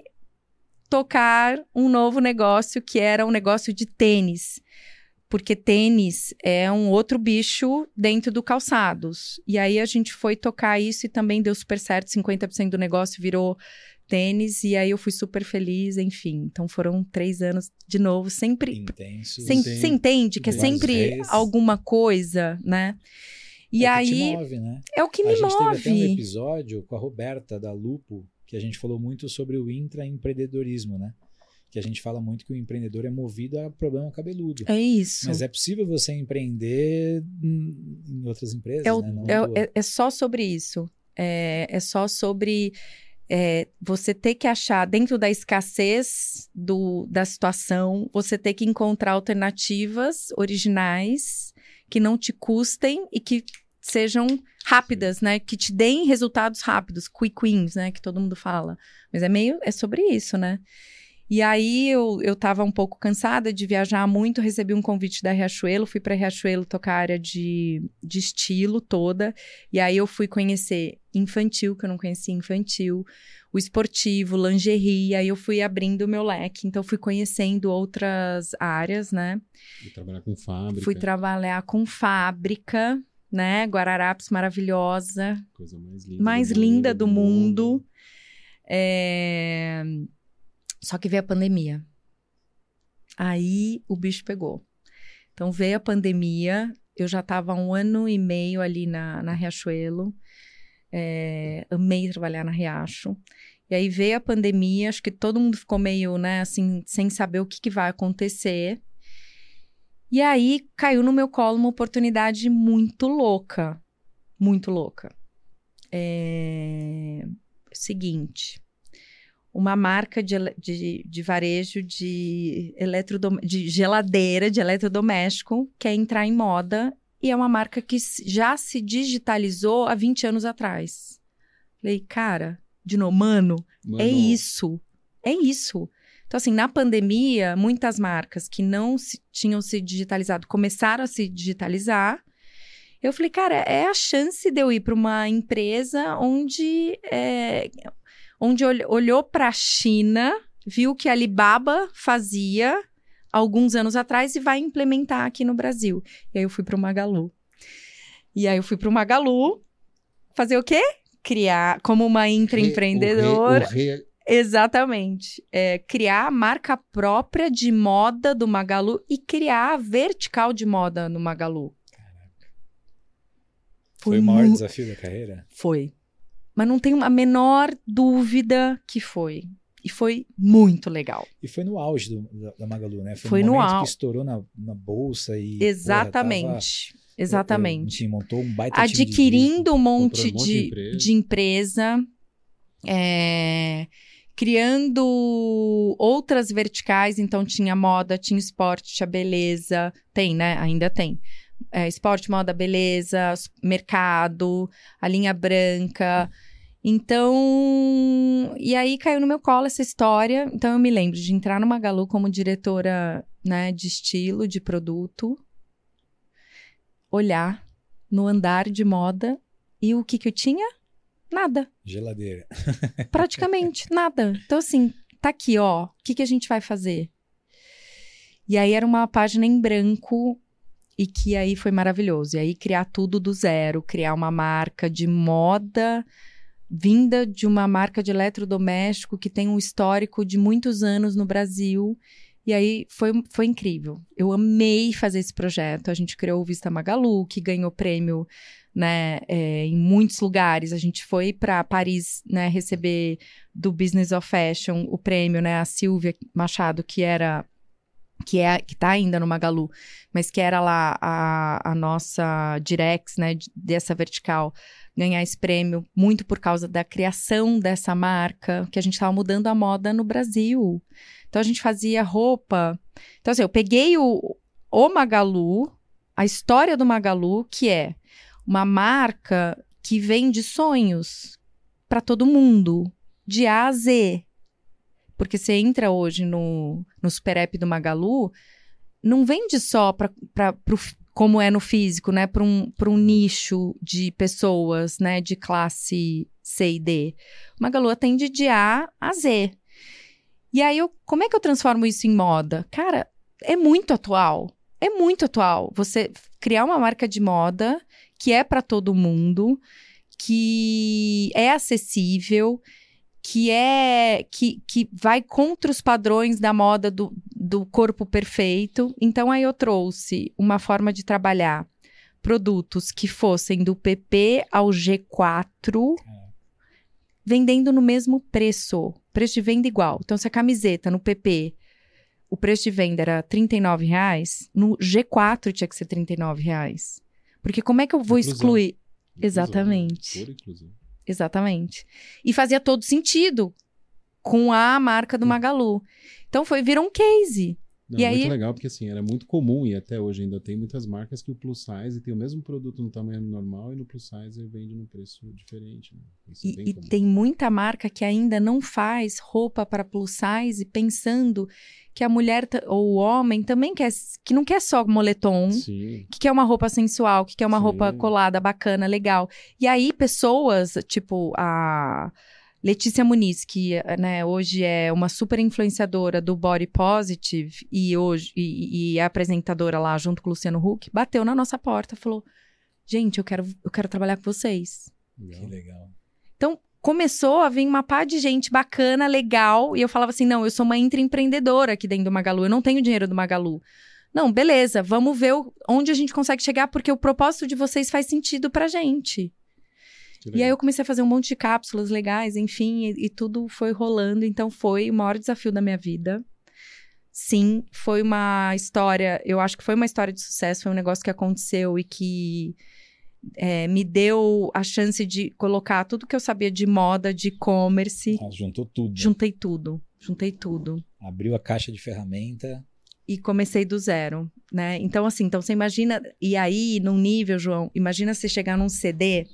tocar um novo negócio, que era um negócio de tênis. Porque tênis é um outro bicho dentro do calçados. E aí a gente foi tocar isso e também deu super certo. cinquenta por cento do negócio virou tênis. E aí eu fui super feliz, enfim. Então foram três anos de novo, sempre... Intenso. Você entende que é sempre alguma coisa, né? E é aí... o que te move, né? É o que a me gente move. teve até um episódio com a Roberta da Lupo, que a gente falou muito sobre o intraempreendedorismo, né? Que a gente fala muito que o empreendedor é movido a problema cabeludo. É isso. Mas é possível você empreender em outras empresas, é, o, né? Não é, é, é só sobre isso. É, é só sobre é, você ter que achar, dentro da escassez do, da situação, você ter que encontrar alternativas originais que não te custem e que sejam rápidas, né? Que te deem resultados rápidos, quick wins, né? Que todo mundo fala. Mas é meio, é sobre isso, né? E aí eu, eu tava um pouco cansada de viajar muito, recebi um convite da Riachuelo, fui para Riachuelo tocar a área de, de estilo toda, e aí eu fui conhecer infantil, que eu não conhecia infantil, o esportivo, lingerie, e aí eu fui abrindo o meu leque, então fui conhecendo outras áreas, né? Fui trabalhar com fábrica. Fui trabalhar com fábrica, né? Guararapes maravilhosa. Coisa mais linda. Mais do linda mundo, do mundo. mundo. É... Só que veio a pandemia. Aí o bicho pegou. Então veio a pandemia, eu já estava um ano e meio ali na, na Riachuelo. É, amei trabalhar na Riacho. E aí veio a pandemia, acho que todo mundo ficou meio, né, assim, sem saber o que, que vai acontecer. E aí caiu no meu colo uma oportunidade muito louca. Muito louca. É... Seguinte... Uma marca de, de, de varejo de, eletrodom... de geladeira, de eletrodoméstico, quer entrar em moda e é uma marca que já se digitalizou há vinte anos atrás. Falei, cara, de novo, mano, mano, é isso, é isso. Então, assim, na pandemia, muitas marcas que não se, tinham se digitalizado começaram a se digitalizar. Eu falei, cara, é a chance de eu ir para uma empresa onde... É, onde olhou para a China, viu o que a Alibaba fazia alguns anos atrás e vai implementar aqui no Brasil. E aí eu fui para o Magalu. E aí eu fui para o Magalu fazer o quê? Criar, como uma intraempreendedora... O rei, o rei... Exatamente. É, criar a marca própria de moda do Magalu e criar a vertical de moda no Magalu. Caraca. Foi, Foi o maior mu... desafio da carreira? Foi. Mas não tenho a menor dúvida que foi. E foi muito legal. E foi no auge do, da, da Magalu, né? Foi, foi no auge. Que estourou na, na bolsa e... Exatamente. Porra, tava, exatamente. Enfim, montou um baita Adquirindo time um monte, um monte de, de empresa. De empresa é, criando outras verticais. Então, tinha moda, tinha esporte, tinha beleza. Tem, né? Ainda tem. É, esporte, moda, beleza, mercado, a linha branca. Então, e aí caiu no meu colo essa história. Então, eu me lembro de entrar no Magalu como diretora, né, de estilo, de produto, olhar no andar de moda e o que que eu tinha? Nada. Geladeira. Praticamente, nada. Então, assim, tá aqui, ó, o que que a gente vai fazer? E aí era uma página em branco. E que aí foi maravilhoso. E aí criar tudo do zero, criar uma marca de moda vinda de uma marca de eletrodoméstico que tem um histórico de muitos anos no Brasil E aí foi, foi incrível. Eu amei fazer esse projeto. A gente criou o Vista Magalu, que ganhou prêmio, né, é, em muitos lugares. A gente foi para Paris, né, receber do Business of Fashion o prêmio, né, a Silvia Machado, que era que é que tá ainda no Magalu, mas que era lá a, a nossa Direx, né, dessa vertical, ganhar esse prêmio muito por causa da criação dessa marca, que a gente estava mudando a moda no Brasil. Então a gente fazia roupa. Então assim, eu peguei o, o Magalu, a história do Magalu, que é uma marca que vende sonhos para todo mundo, de A a Z. Porque você entra hoje no, no Super App do Magalu, não vende só para como é no físico, né? Para um, para um nicho de pessoas, né? De classe C e D. O Magalu atende de A a Z. E aí, eu, como é que eu transformo isso em moda? Cara, é muito atual. É muito atual. Você criar uma marca de moda que é para todo mundo, que é acessível, que é que, que vai contra os padrões da moda do, do corpo perfeito. Então, aí eu trouxe uma forma de trabalhar produtos que fossem do P P ao G quatro, vendendo no mesmo preço. Preço de venda igual. Então, se a camiseta no P P, o preço de venda era trinta e nove reais, no G quatro tinha que ser trinta e nove reais. Porque como é que eu vou Inclusão. excluir? Inclusão, Exatamente. pura inclusão. Exatamente. E fazia todo sentido com a marca do Magalu. Então, foi, virou um case. Não, e muito aí... legal, porque assim, era muito comum, e até hoje ainda tem muitas marcas que o plus size tem o mesmo produto no tamanho normal e no plus size ele vende num preço diferente. Né? Isso é E, bem e comum. tem muita marca que ainda não faz roupa para plus size pensando que a mulher ou o homem também quer, que não quer só moletom, Sim. que quer uma roupa sensual, que quer uma Sim. roupa colada, bacana, legal. E aí pessoas, tipo a Letícia Muniz, que, né, hoje é uma super influenciadora do Body Positive e hoje e, e é apresentadora lá junto com o Luciano Huck, bateu na nossa porta, falou: gente, eu quero, eu quero trabalhar com vocês. Legal. Que legal. Então, começou a vir uma pá de gente bacana, legal, e eu falava assim, não, eu sou uma intraempreendedora aqui dentro do Magalu, eu não tenho dinheiro do Magalu. Não, beleza, vamos ver o, onde a gente consegue chegar, porque o propósito de vocês faz sentido pra gente. E aí eu comecei a fazer um monte de cápsulas legais, enfim, e, e tudo foi rolando, então foi o maior desafio da minha vida. Sim, foi uma história, eu acho que foi uma história de sucesso, foi um negócio que aconteceu e que... É, me deu a chance de colocar tudo que eu sabia de moda, de e-commerce. Ah, juntou tudo. Juntei tudo, juntei tudo. Abriu a caixa de ferramenta. E comecei do zero, né? Então, assim, então você imagina... E aí, num nível, João, imagina você chegar num C D...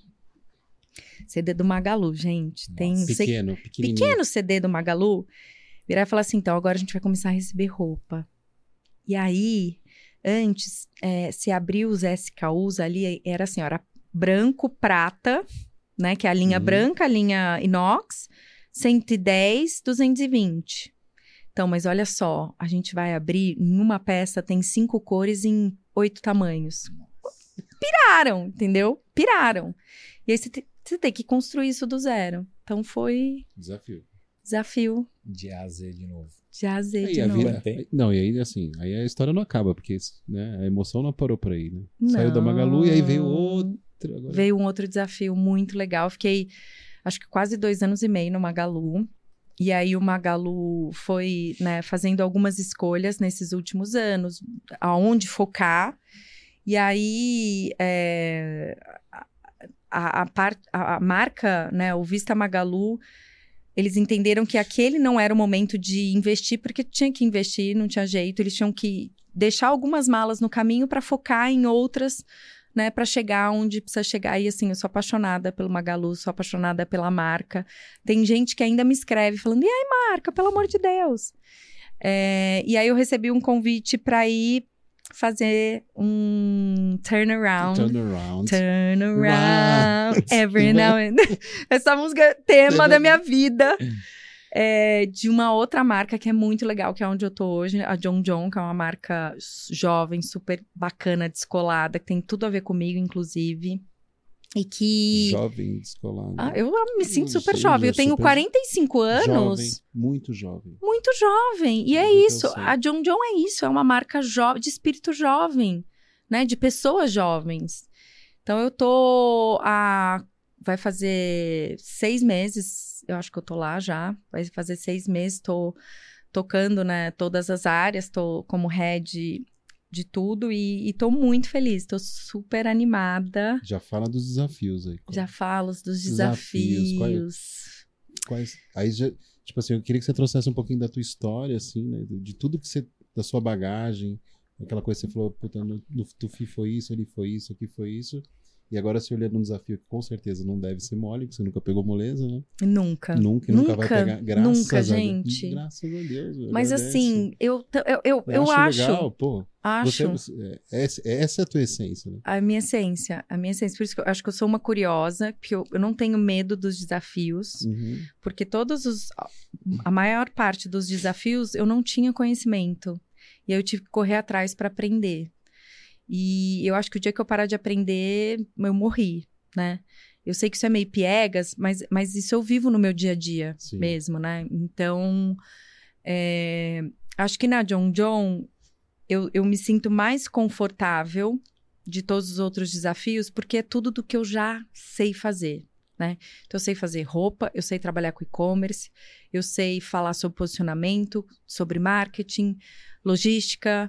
C D do Magalu, gente. Nossa, Tem pequeno, sei, pequenininho. pequeno C D do Magalu. Virar e falar assim, então, agora a gente vai começar a receber roupa. E aí... Antes, é, se abriu os S K Us ali, era assim, ó, era branco, prata, né? Que é a linha Uhum. branca, a linha inox, cento e dez, duzentos e vinte. Então, mas olha só, a gente vai abrir, em uma peça tem cinco cores em oito tamanhos. Piraram, entendeu? Piraram. E aí você, te, você tem que construir isso do zero. Então, foi Desafio. desafio De A a Z de novo. de A a Z Aí de a novo. vida- Tem. Não, e aí assim, aí a história não acaba, porque né, a emoção não parou por aí, né? Não. Saiu da Magalu e aí veio outro. Agora... Veio um outro desafio muito legal. Fiquei, acho que quase dois anos e meio no Magalu. E aí o Magalu foi, né, fazendo algumas escolhas nesses últimos anos, aonde focar. E aí é, a, a, par, a, a marca, né, o Vista Magalu, eles entenderam que aquele não era o momento de investir, porque tinha que investir, não tinha jeito. Eles tinham que deixar algumas malas no caminho para focar em outras, né, para chegar onde precisa chegar. E assim, eu sou apaixonada pelo Magalu, sou apaixonada pela marca. Tem gente que ainda me escreve falando, e aí, marca, pelo amor de Deus. É, e aí eu recebi um convite para ir fazer um turnaround. Turnaround. Turnaround. Every now and then. Essa música é tema da minha vida. É, de uma outra marca que é muito legal, que é onde eu tô hoje, a John John, que é uma marca jovem, super bacana, descolada, que tem tudo a ver comigo, inclusive. E que... Jovem, descolado. Ah, eu me sinto super Sim, jovem. Eu tenho super quarenta e cinco anos. Jovem, muito jovem. Muito jovem. E é Muito isso. eu sei. A John John é isso. É uma marca jo- de espírito jovem, né? De pessoas jovens. Então, eu tô há... Vai fazer seis meses. Eu acho que eu tô lá já. Vai fazer seis meses. Tô tocando, né? Todas as áreas. Tô como head de tudo. E, e tô muito feliz. Tô super animada. Já fala dos desafios aí. Já falo dos Desafios, desafios. Quais? Aí já, tipo assim, eu queria que você trouxesse um pouquinho da tua história, assim, né? De tudo que você, da sua bagagem, aquela coisa que você falou, puta, no, no Tufi foi isso, ali foi isso, aqui foi isso. E agora você olhando um desafio que com certeza não deve ser mole, porque você nunca pegou moleza, né? Nunca. Nunca e nunca, nunca vai pegar. Graças nunca, a gente. Deus. Graças a Deus. Eu Mas agradeço. assim, eu, eu, eu, eu, eu acho. acho. Legal, pô. Acho. Você, você, essa, essa é a tua essência, né? A minha essência. A minha essência. Por isso que eu acho que eu sou uma curiosa, porque eu, eu não tenho medo dos desafios. Uhum. Porque todos os. A maior parte dos desafios eu não tinha conhecimento. E aí eu tive que correr atrás para aprender. E eu acho que o dia que eu parar de aprender, eu morri, né? Eu sei que isso é meio piegas, mas, mas isso eu vivo no meu dia a dia Sim. mesmo, né? Então, é, acho que na John John, eu, eu me sinto mais confortável de todos os outros desafios, porque é tudo do que eu já sei fazer, né? Então, eu sei fazer roupa, eu sei trabalhar com e-commerce, eu sei falar sobre posicionamento, sobre marketing, logística,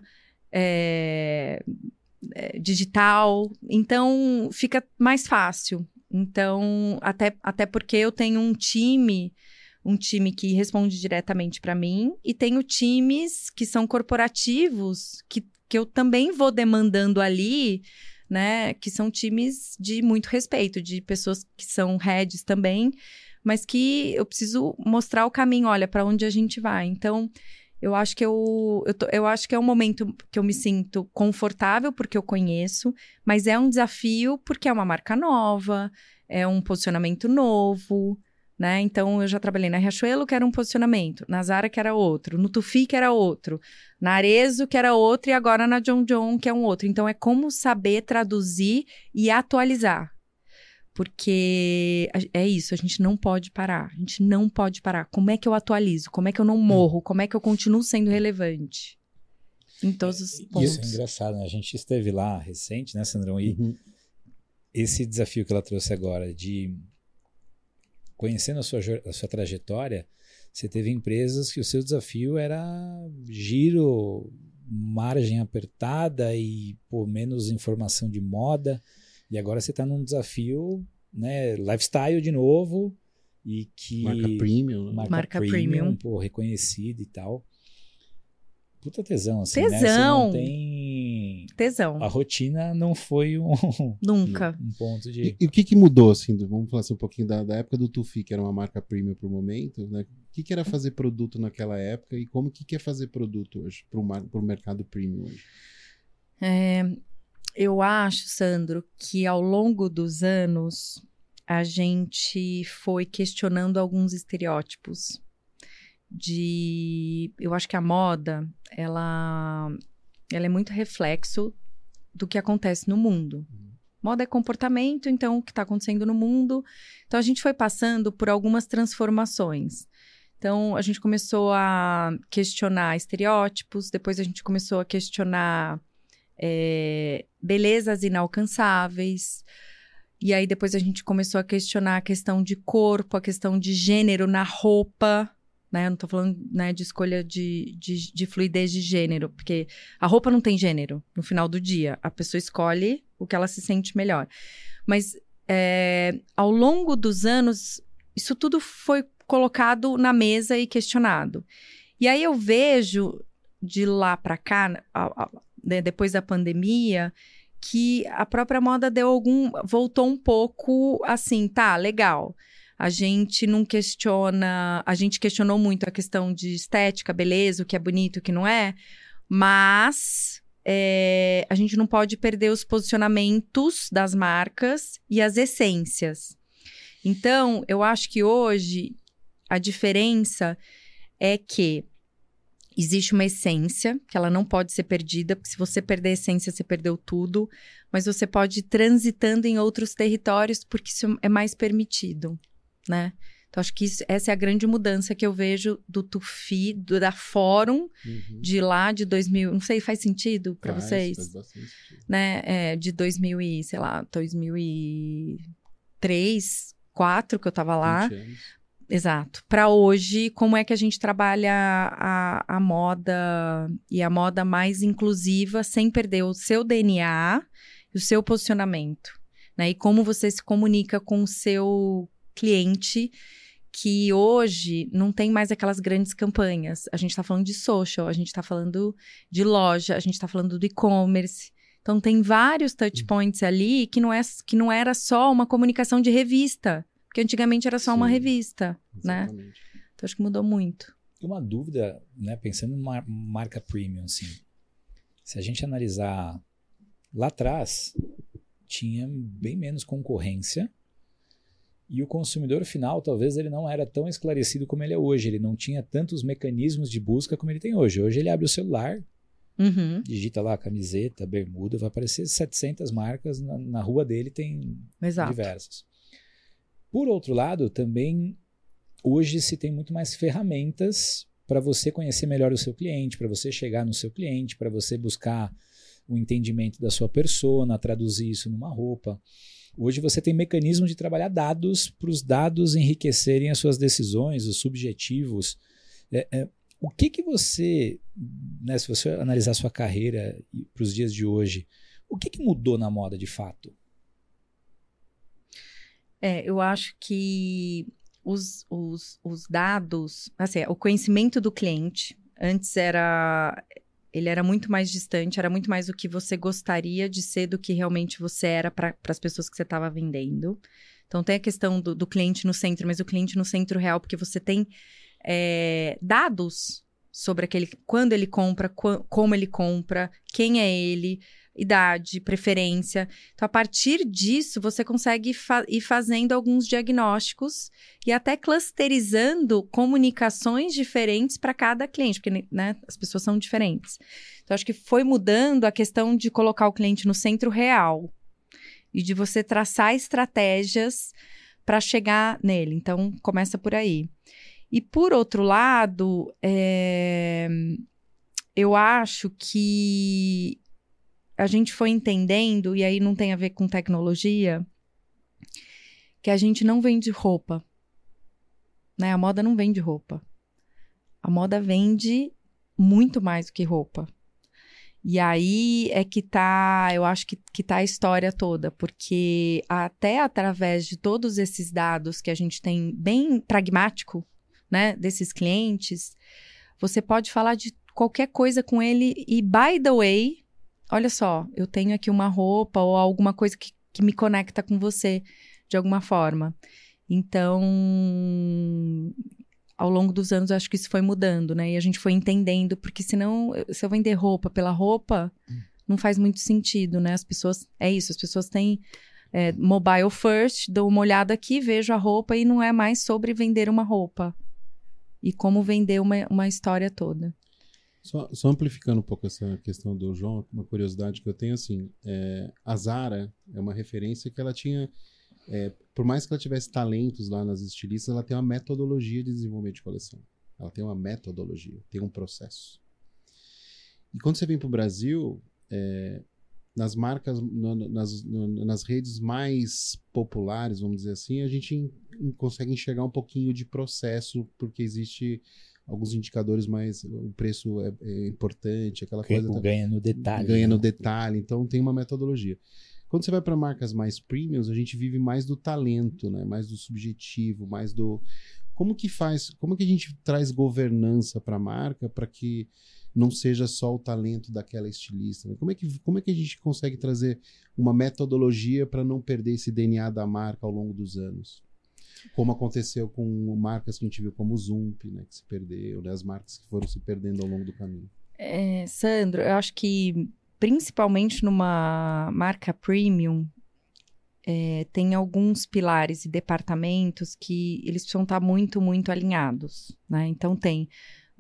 é... digital, então fica mais fácil. Então, até, até porque eu tenho um time, um time que responde diretamente para mim, e tenho times que são corporativos, que, que eu também vou demandando ali, né? Que são times de muito respeito, de pessoas que são heads também, mas que eu preciso mostrar o caminho, olha, para onde a gente vai. Então, Eu acho que eu, eu, tô, eu acho que é um momento que eu me sinto confortável, porque eu conheço, mas é um desafio porque é uma marca nova, é um posicionamento novo, né? Então, eu já trabalhei na Riachuelo, que era um posicionamento, na Zara, que era outro, no Tufi, que era outro, na Arezzo, que era outro, e agora na John John, que é um outro. Então, é como saber traduzir e atualizar. Porque é isso, a gente não pode parar, a gente não pode parar. Como é que eu atualizo? Como é que eu não morro? Como é que eu continuo sendo relevante? Em todos os pontos. Isso é engraçado, né? A gente esteve lá recente, né, Sandrão? E Uhum. esse desafio que ela trouxe agora de conhecendo a sua, a sua trajetória, você teve empresas que o seu desafio era giro, margem apertada e pô, menos informação de moda. E agora você está num desafio, né, lifestyle de novo, e que... Marca premium. Né? Marca, Marca premium, premium. Pô, reconhecida e tal. Puta tesão, assim, Tesão. né? Você não tem... Tesão. A rotina não foi um, Nunca. um ponto de... E, e o que que mudou, assim, do, vamos falar assim, um pouquinho da, da época do Tufi, que era uma marca premium pro momento, né? O que que era fazer produto naquela época e como que que é fazer produto hoje, pro, mar, pro mercado premium hoje? É, eu acho, Sandro, que ao longo dos anos a gente foi questionando alguns estereótipos de... Eu acho que a moda, ela, ela é muito reflexo do que acontece no mundo. Moda é comportamento, então o que está acontecendo no mundo. Então a gente foi passando por algumas transformações. Então a gente começou a questionar estereótipos, depois a gente começou a questionar é, belezas inalcançáveis. E aí depois a gente começou a questionar a questão de corpo, a questão de gênero na roupa. Né? Eu não tô falando, né, de escolha de, de, de fluidez de gênero, porque a roupa não tem gênero no final do dia. A pessoa escolhe o que ela se sente melhor. Mas é, ao longo dos anos, isso tudo foi colocado na mesa e questionado. E aí eu vejo, de lá para cá, a, a, né, depois da pandemia, que a própria moda deu algum... voltou um pouco assim, tá, legal. A gente não questiona... A gente questionou muito a questão de estética, beleza, o que é bonito, o que não é. Mas é, a gente não pode perder os posicionamentos das marcas e as essências. Então, eu acho que hoje a diferença é que existe uma essência, que ela não pode ser perdida, porque se você perder a essência, você perdeu tudo. Mas você pode ir transitando em outros territórios, porque isso é mais permitido, né? Então, acho que isso, essa é a grande mudança que eu vejo do Tufi, do, da Fórum, uhum. de lá de dois mil... Não sei, faz sentido para vocês? Faz bastante sentido. Né? É, de dois mil e, sei lá, dois mil e três, dois mil e quatro, que eu tava lá. vinte anos. Exato. Para hoje, como é que a gente trabalha a, a moda e a moda mais inclusiva sem perder o seu D N A e o seu posicionamento, né? E como você se comunica com o seu cliente, que hoje não tem mais aquelas grandes campanhas. A gente está falando de social, a gente está falando de loja, a gente está falando do e-commerce. Então, tem vários touch points ali que não, é, que não era só uma comunicação de revista, porque antigamente era só Sim, uma revista, exatamente. Né? Então, acho que mudou muito. Uma dúvida, né, pensando numa marca premium, assim, se a gente analisar lá atrás, tinha bem menos concorrência e o consumidor final, talvez, ele não era tão esclarecido como ele é hoje. Ele não tinha tantos mecanismos de busca como ele tem hoje. Hoje ele abre o celular, uhum. digita lá camiseta, bermuda, vai aparecer setecentas marcas, na, na rua dele tem Exato. diversas. Por outro lado, também hoje se tem muito mais ferramentas para você conhecer melhor o seu cliente, para você chegar no seu cliente, para você buscar o entendimento da sua persona, traduzir isso numa roupa. Hoje você tem mecanismos de trabalhar dados para os dados enriquecerem as suas decisões, os subjetivos. É, é, o que que você, né, se você analisar sua carreira para os dias de hoje, o que que mudou na moda de fato? É, eu acho que os, os, os dados, assim, o conhecimento do cliente, antes era... Ele era muito mais distante, era muito mais o que você gostaria de ser do que realmente você era para as pessoas que você estava vendendo. Então, tem a questão do, do cliente no centro, mas o cliente no centro real, porque você tem é, dados sobre aquele, quando ele compra, qu- como ele compra, quem é ele, idade, preferência. Então, a partir disso, você consegue fa- ir fazendo alguns diagnósticos e até clusterizando comunicações diferentes para cada cliente, porque, né, as pessoas são diferentes. Então, acho que foi mudando a questão de colocar o cliente no centro real e de você traçar estratégias para chegar nele. Então, começa por aí. E, por outro lado, é... eu acho que a gente foi entendendo, e aí não tem a ver com tecnologia, que a gente não vende roupa. Né? A moda não vende roupa. A moda vende muito mais do que roupa. E aí é que tá, eu acho que, que tá a história toda, porque até através de todos esses dados que a gente tem bem pragmático, né, desses clientes, você pode falar de qualquer coisa com ele e, by the way, olha só, eu tenho aqui uma roupa ou alguma coisa que, que me conecta com você de alguma forma. Então, ao longo dos anos, eu acho que isso foi mudando, né? E a gente foi entendendo, porque senão, se eu vender roupa pela roupa, não faz muito sentido, né? As pessoas, é isso, as pessoas têm é, mobile first, dou uma olhada aqui, vejo a roupa e não é mais sobre vender uma roupa. E como vender uma, uma história toda. Só, só amplificando um pouco essa questão do João, uma curiosidade que eu tenho, assim, é, a Zara é uma referência que ela tinha, é, por mais que ela tivesse talentos lá nas estilistas, ela tem uma metodologia de desenvolvimento de coleção. Ela tem uma metodologia, tem um processo. E quando você vem para o Brasil, é, nas marcas, no, nas, no, nas redes mais populares, vamos dizer assim, a gente in, in, consegue enxergar um pouquinho de processo, porque existe alguns indicadores mais, o preço é, é importante, aquela coisa... O ganha no detalhe. Ganha né? no detalhe, então tem uma metodologia. Quando você vai para marcas mais premiums, a gente vive mais do talento, né? Mais do subjetivo, mais do... Como que faz, como que a gente traz governança para a marca para que não seja só o talento daquela estilista? Né? Como é que, como é que a gente consegue trazer uma metodologia para não perder esse D N A da marca ao longo dos anos? Como aconteceu com marcas que a gente viu como o Zump, né, que se perdeu, né, as marcas que foram se perdendo ao longo do caminho. É, Sandro, eu acho que principalmente numa marca premium, é, tem alguns pilares e departamentos que eles precisam estar muito, muito alinhados, né? Então tem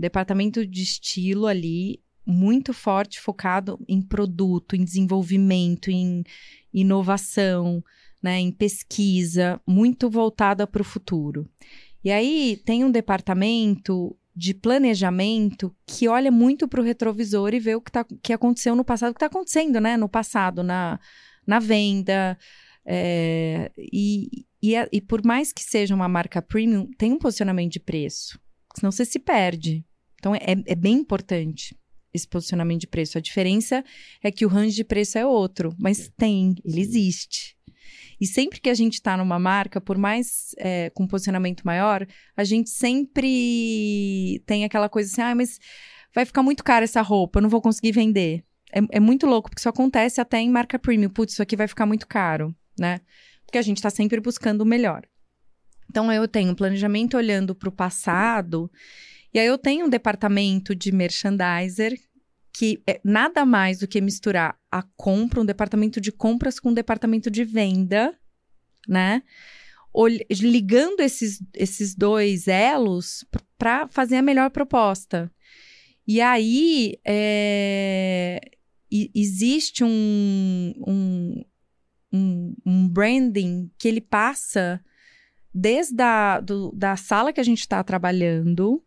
Departamento de estilo ali, muito forte, focado em produto, em desenvolvimento, em inovação, né, em pesquisa, muito voltada para o futuro. E aí tem um departamento de planejamento que olha muito para o retrovisor e vê o que, tá, que aconteceu no passado, o que está acontecendo, né, no passado, na, na venda. É, e, e, e por mais que seja uma marca premium, tem um posicionamento de preço, senão você se perde. Então, é, é bem importante esse posicionamento de preço. A diferença é que o range de preço é outro, mas tem, ele existe. E sempre que a gente está numa marca, por mais é, com posicionamento maior, a gente sempre tem aquela coisa assim, ah, mas vai ficar muito cara essa roupa, eu não vou conseguir vender. É, é muito louco, porque isso acontece até em marca premium. Putz, isso aqui vai ficar muito caro, né? Porque a gente está sempre buscando o melhor. Então, eu tenho um planejamento olhando para o passado, e aí eu tenho um departamento de merchandiser, que é nada mais do que misturar a compra, um departamento de compras com um departamento de venda, né? Ol- ligando esses, esses dois elos para fazer a melhor proposta. E aí, é, e, existe um, um, um, um branding que ele passa desde a do, da sala que a gente está trabalhando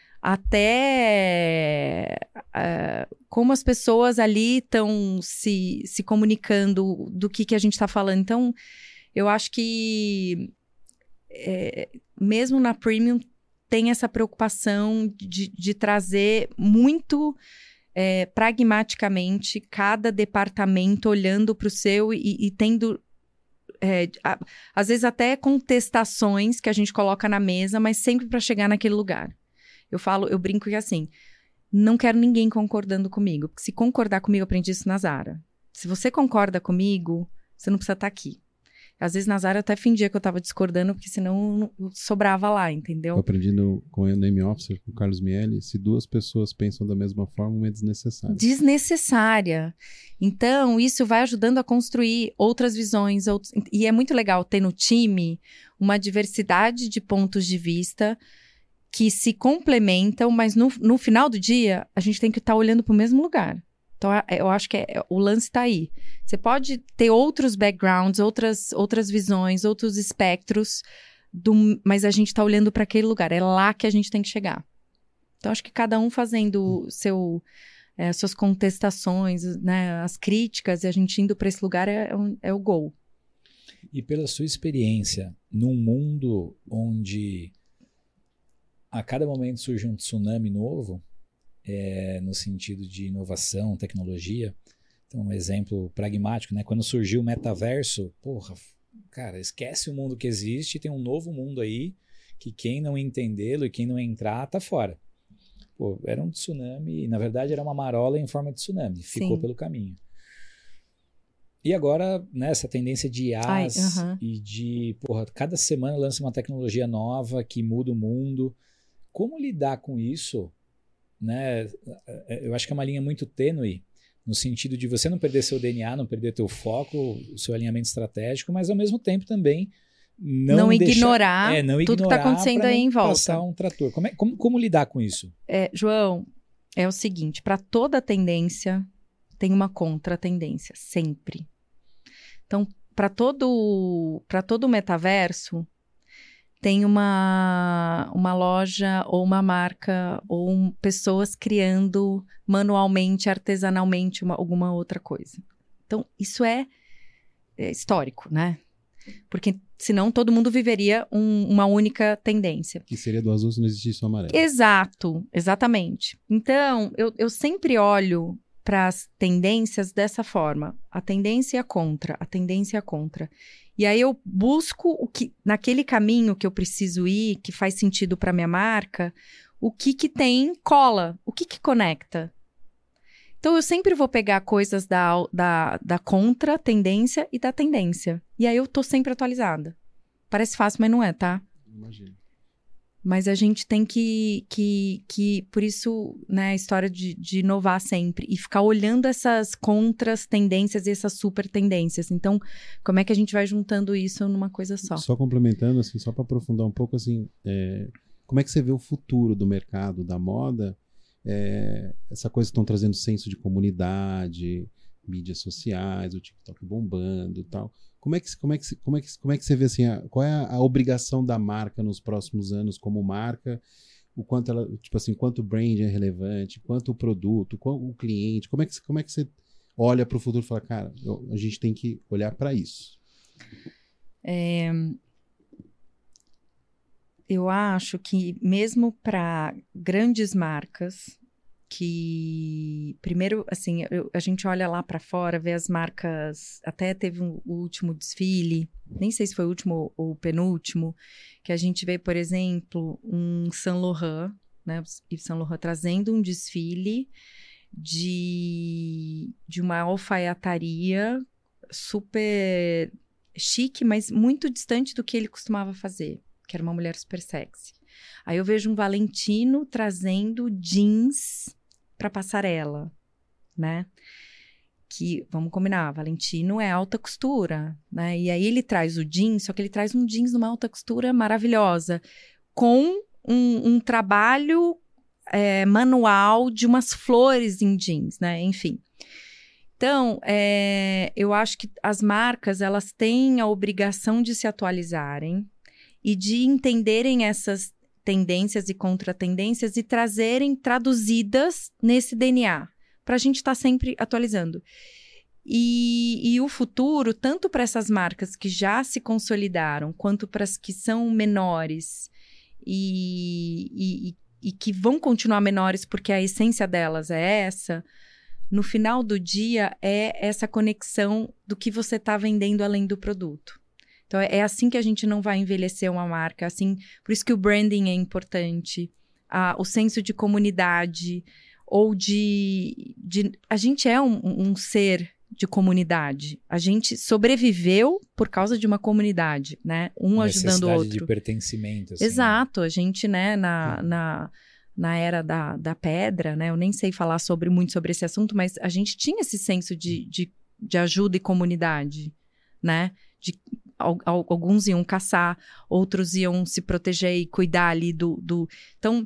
até uh, como as pessoas ali estão se, se comunicando do que, que a gente está falando. Então, eu acho que é, mesmo na Premium tem essa preocupação de, de trazer muito é, pragmaticamente cada departamento olhando para o seu e, e tendo é, a, às vezes até contestações que a gente coloca na mesa, mas sempre para chegar naquele lugar. Eu falo, eu brinco que assim, não quero ninguém concordando comigo, porque se concordar comigo, eu aprendi isso na Zara. Se você concorda comigo, você não precisa estar aqui. Às vezes na Zara eu até fingia que eu tava discordando, porque senão eu sobrava lá, entendeu? Eu aprendi no, com o Name Officer, com o Carlos Miele, se duas pessoas pensam da mesma forma, uma é desnecessária. Desnecessária. Então, isso vai ajudando a construir outras visões. Outros... E é muito legal ter no time uma diversidade de pontos de vista que se complementam, mas no, no final do dia, a gente tem que estar tá olhando para o mesmo lugar. Então, eu acho que é, o lance está aí. Você pode ter outros backgrounds, outras, outras visões, outros espectros, do, mas a gente está olhando para aquele lugar. É lá que a gente tem que chegar. Então, acho que cada um fazendo seu, é, suas contestações, né, as críticas, e a gente indo para esse lugar é, é o gol. E pela sua experiência, num mundo onde a cada momento surge um tsunami novo, é, no sentido de inovação, tecnologia. Então, um exemplo pragmático, né? Quando surgiu o metaverso, porra, cara, esquece o mundo que existe, tem um novo mundo aí, que quem não entendê-lo e quem não entrar, tá fora. Pô, era um tsunami, na verdade era uma marola em forma de tsunami, ficou Sim. pelo caminho. E agora, né, essa tendência de I As Ai, uh-huh. e de, porra, cada semana lança uma tecnologia nova que muda o mundo. Como lidar com isso, né? Eu acho que é uma linha muito tênue, no sentido de você não perder seu D N A, não perder teu foco, o seu alinhamento estratégico, mas ao mesmo tempo também não, não deixar, ignorar é, não tudo que está acontecendo aí em volta. Passar um trator. Como, é, como, como lidar com isso? É, João, é o seguinte, para toda tendência tem uma contra-tendência, sempre. Então, para todo, para todo metaverso, tem uma, uma loja ou uma marca ou um, pessoas criando manualmente, artesanalmente uma, alguma outra coisa. Então, isso é, é histórico, né? Porque senão todo mundo viveria um, uma única tendência. Que seria do azul se não existisse o amarelo. Exato, exatamente. Então, eu, eu sempre olho para as tendências dessa forma. A tendência e a contra, a tendência e a contra. E aí eu busco o que, naquele caminho que eu preciso ir, que faz sentido para minha marca, o que que tem cola, o que que conecta. Então eu sempre vou pegar coisas da, da, da contra tendência e da tendência. E aí eu tô sempre atualizada. Parece fácil, mas não é, tá? Imagino. Mas a gente tem que, que, que por isso, né, a história de, de inovar sempre. E ficar olhando essas contras tendências e essas super tendências. Então, como é que a gente vai juntando isso numa coisa só? Só complementando, assim, só para aprofundar um pouco, assim, é, como é que você vê o futuro do mercado da moda? É, essa coisa que estão trazendo senso de comunidade, mídias sociais, o TikTok bombando e tal. Como é que, como é que, como é que, como é que você vê assim, a, qual é a, a obrigação da marca nos próximos anos como marca? O quanto ela, tipo assim, quanto o brand é relevante, quanto o produto, quanto o cliente, como é que, como é que você olha para o futuro e fala, cara, eu, a gente tem que olhar para isso? É, eu acho que mesmo para grandes marcas, que primeiro, assim, eu, a gente olha lá para fora, vê as marcas, até teve um, o último desfile, nem sei se foi o último ou o penúltimo, que a gente vê, por exemplo, um Saint Laurent, né, Yves Saint Laurent trazendo um desfile de, de uma alfaiataria super chique, mas muito distante do que ele costumava fazer, que era uma mulher super sexy. Aí eu vejo um Valentino trazendo jeans para passarela, né? Que, vamos combinar, Valentino é alta costura, né? E aí ele traz o jeans, só que ele traz um jeans numa alta costura maravilhosa, com um, um trabalho é, manual de umas flores em jeans, né? Enfim. Então, é, eu acho que as marcas, elas têm a obrigação de se atualizarem e de entenderem essas tendências e contratendências e trazerem traduzidas nesse D N A, para a gente estar tá sempre atualizando. E, e o futuro, tanto para essas marcas que já se consolidaram, quanto para as que são menores e, e, e que vão continuar menores porque a essência delas é essa, no final do dia é essa conexão do que você está vendendo além do produto. Então, é assim que a gente não vai envelhecer uma marca, assim, por isso que o branding é importante, a, o senso de comunidade, ou de... de a gente é um, um ser de comunidade, a gente sobreviveu por causa de uma comunidade, né? Um ajudando o outro. De pertencimento. Assim, exato, né? A gente, né, na, uhum. na, na era da, da pedra, né? Eu nem sei falar sobre, muito sobre esse assunto, mas a gente tinha esse senso de, de, de ajuda e comunidade, né? De... Alguns iam caçar, outros iam se proteger e cuidar ali do... do... Então,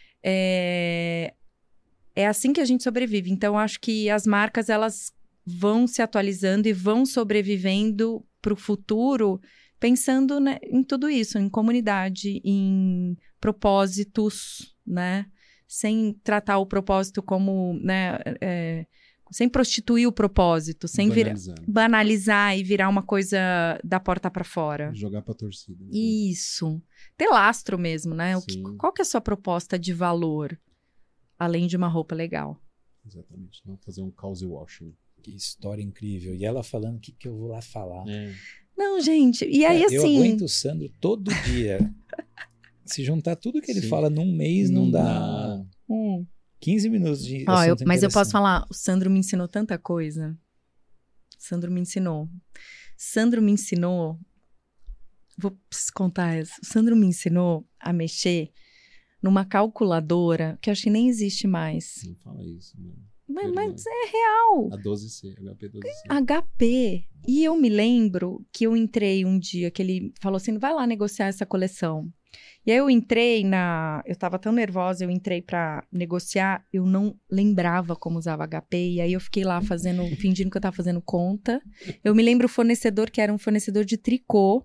é... é assim que a gente sobrevive. Então, acho que as marcas, elas vão se atualizando e vão sobrevivendo para o futuro, pensando, né, em tudo isso, em comunidade, em propósitos, né? Sem tratar o propósito como, né... É... sem prostituir o propósito, sem banalizar. Vir, banalizar e virar uma coisa da porta para fora. Jogar para a torcida. Né? Isso. Ter lastro mesmo, né? O que, qual que é a sua proposta de valor, além de uma roupa legal? Exatamente. Não fazer um cause washing. Que história incrível. E ela falando o que, que eu vou lá falar. É. Não, gente. E aí, é, assim... Eu aguento o Sandro todo dia. Se juntar tudo que ele Sim. fala num mês, não, não dá... dá. Hum. quinze minutos de Ó, eu, mas eu posso falar, o Sandro me ensinou tanta coisa. Sandro me ensinou. Sandro me ensinou... Vou contar essa. O Sandro me ensinou a mexer numa calculadora que eu acho que nem existe mais. Não fala isso, né? Mas, mas é real. A doze C, H P doze C. H P. E eu me lembro que eu entrei um dia, que ele falou assim, vai lá negociar essa coleção. E aí eu entrei na... Eu tava tão nervosa, eu entrei pra negociar, eu não lembrava como usava H P, e aí eu fiquei lá fazendo, fingindo que eu tava fazendo conta. Eu me lembro o fornecedor, que era um fornecedor de tricô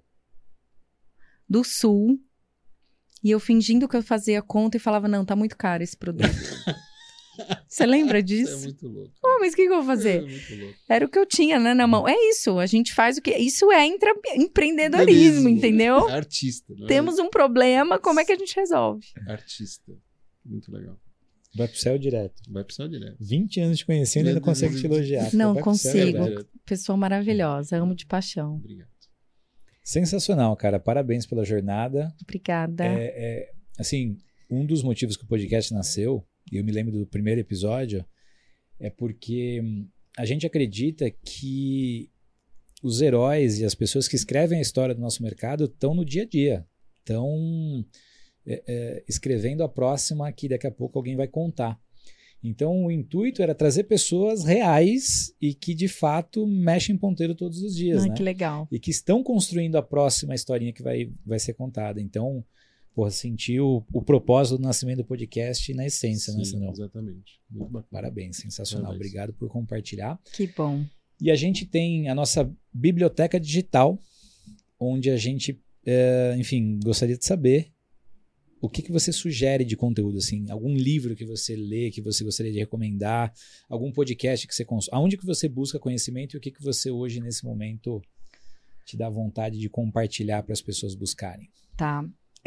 do Sul, e eu fingindo que eu fazia conta e falava, não, tá muito caro esse produto. Você lembra disso? Isso é muito louco. Oh, mas o que, que eu vou fazer? É muito louco. Era o que eu tinha, né, na mão. É isso, a gente faz o que... Isso é intra... empreendedorismo, entendeu? Artista. Não é? Temos um problema, como é que a gente resolve? Artista. Muito legal. Vai pro céu direto. Vai pro céu direto. vinte anos te conhecendo e ainda consegue te elogiar. Não, consigo. Pessoa maravilhosa, amo de paixão. Obrigado. Sensacional, cara. Parabéns pela jornada. Obrigada. É, é, assim, um dos motivos que o podcast nasceu, e eu me lembro do primeiro episódio, é porque a gente acredita que os heróis e as pessoas que escrevem a história do nosso mercado estão no dia a dia. Estão é, é, escrevendo a próxima que daqui a pouco alguém vai contar. Então, o intuito era trazer pessoas reais e que, de fato, mexem ponteiro todos os dias. Ah, né? Que legal. E que estão construindo a próxima historinha que vai, vai ser contada. Então, porra, sentir o, o propósito do nascimento do podcast na essência, né, Sim, Sandrão? exatamente. Muito bacana. Parabéns, sensacional. Parabéns. Obrigado por compartilhar. Que bom. E a gente tem a nossa biblioteca digital, onde a gente, é, enfim, gostaria de saber o que, que você sugere de conteúdo, assim, algum livro que você lê, que você gostaria de recomendar, algum podcast que você consome, aonde que você busca conhecimento e o que, que você hoje, nesse momento, te dá vontade de compartilhar para as pessoas buscarem. Tá.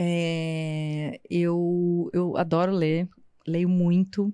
É, eu, eu adoro ler, leio muito.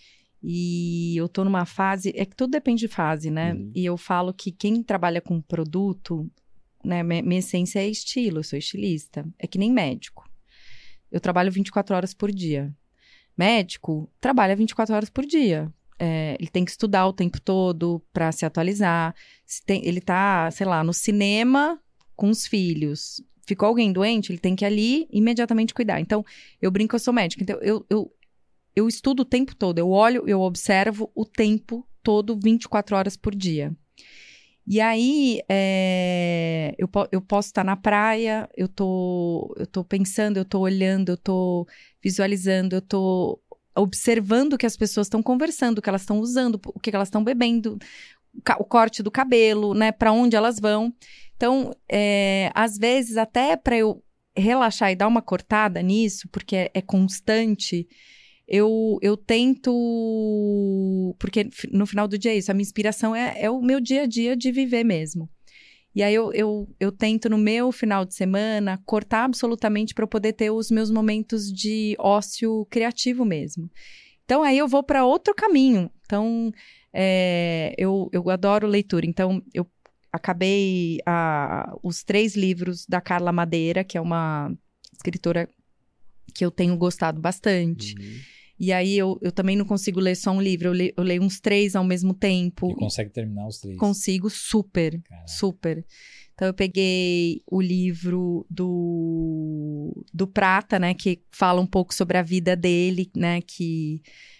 E eu tô numa fase, é que tudo depende de fase, né? Uhum. E eu falo que quem trabalha com produto, né? Minha, minha essência é estilo, eu sou estilista. É que nem médico. Eu trabalho vinte e quatro horas por dia. Médico trabalha vinte e quatro horas por dia. É, ele tem que estudar o tempo todo para se atualizar. Se tem, ele tá, sei lá, no cinema com os filhos. Ficou alguém doente, ele tem que ir ali imediatamente cuidar. Então, eu brinco que eu sou médica. Então, eu, eu, eu estudo o tempo todo. Eu olho, eu observo o tempo todo, vinte e quatro horas por dia. E aí, é, eu, eu posso estar na praia, eu tô, eu tô pensando, eu tô olhando, eu tô visualizando, eu tô observando o que as pessoas estão conversando, o que elas estão usando, o que elas estão bebendo, o corte do cabelo, né, para onde elas vão. Então, é, às vezes, até para eu relaxar e dar uma cortada nisso, porque é, é constante, eu, eu tento... Porque no final do dia é isso, a minha inspiração é, é o meu dia a dia de viver mesmo. E aí eu, eu, eu tento, no meu final de semana, cortar absolutamente para eu poder ter os meus momentos de ócio criativo mesmo. Então, aí eu vou para outro caminho. Então, é, eu, eu adoro leitura. Então, eu acabei a, os três livros da Carla Madeira, que é uma escritora que eu tenho gostado bastante. Uhum. E aí, eu, eu também não consigo ler só um livro. Eu, le, eu leio uns três ao mesmo tempo. E consegue terminar os três? Consigo, super, Caraca. super. Então, eu peguei o livro do, do Prata, né? Que fala um pouco sobre a vida dele, né? Que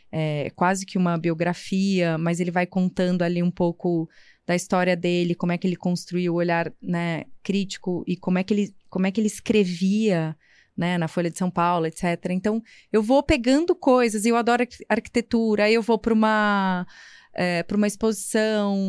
é quase que uma biografia, mas ele vai contando ali um pouco da história dele, como é que ele construiu o olhar, né, crítico e como é que ele, como é que ele escrevia, né, na Folha de São Paulo, etcétera. Então, eu vou pegando coisas, e eu adoro arquitetura, aí eu vou para uma, é, para uma exposição,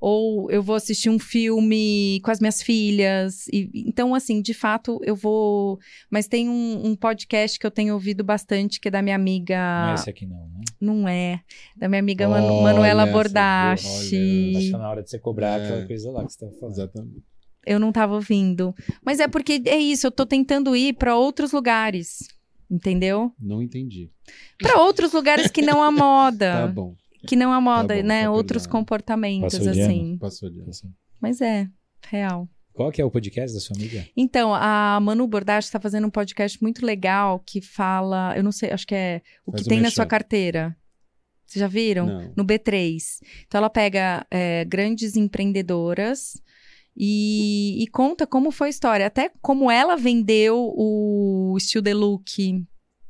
ou eu vou assistir um filme com as minhas filhas. E, então, assim, de fato, eu vou... Mas tem um, um podcast que eu tenho ouvido bastante, que é da minha amiga... Não é esse aqui não, né? Não é. Da minha amiga Olha, Manu, Manuela olha, Bordache. Acho que tá na hora de você cobrar É. aquela coisa lá que você estava falando. Exatamente. Eu não tava ouvindo. Mas é porque é isso, eu tô tentando ir para outros lugares, entendeu? Não entendi. Para outros lugares que não a moda. Tá bom. Que não a moda, Tá bom, né? tá Outros perdoado. comportamentos, Passou de assim. Passou de ano. Mas é, real. Qual que é o podcast da sua amiga? Então, a Manu Bordache está fazendo um podcast muito legal que fala, eu não sei, acho que é o Faz que o tem na mashup. sua carteira. Vocês já viram? Não. No B três. Então, ela pega é, grandes empreendedoras e, e conta como foi a história. Até como ela vendeu o Still the Look.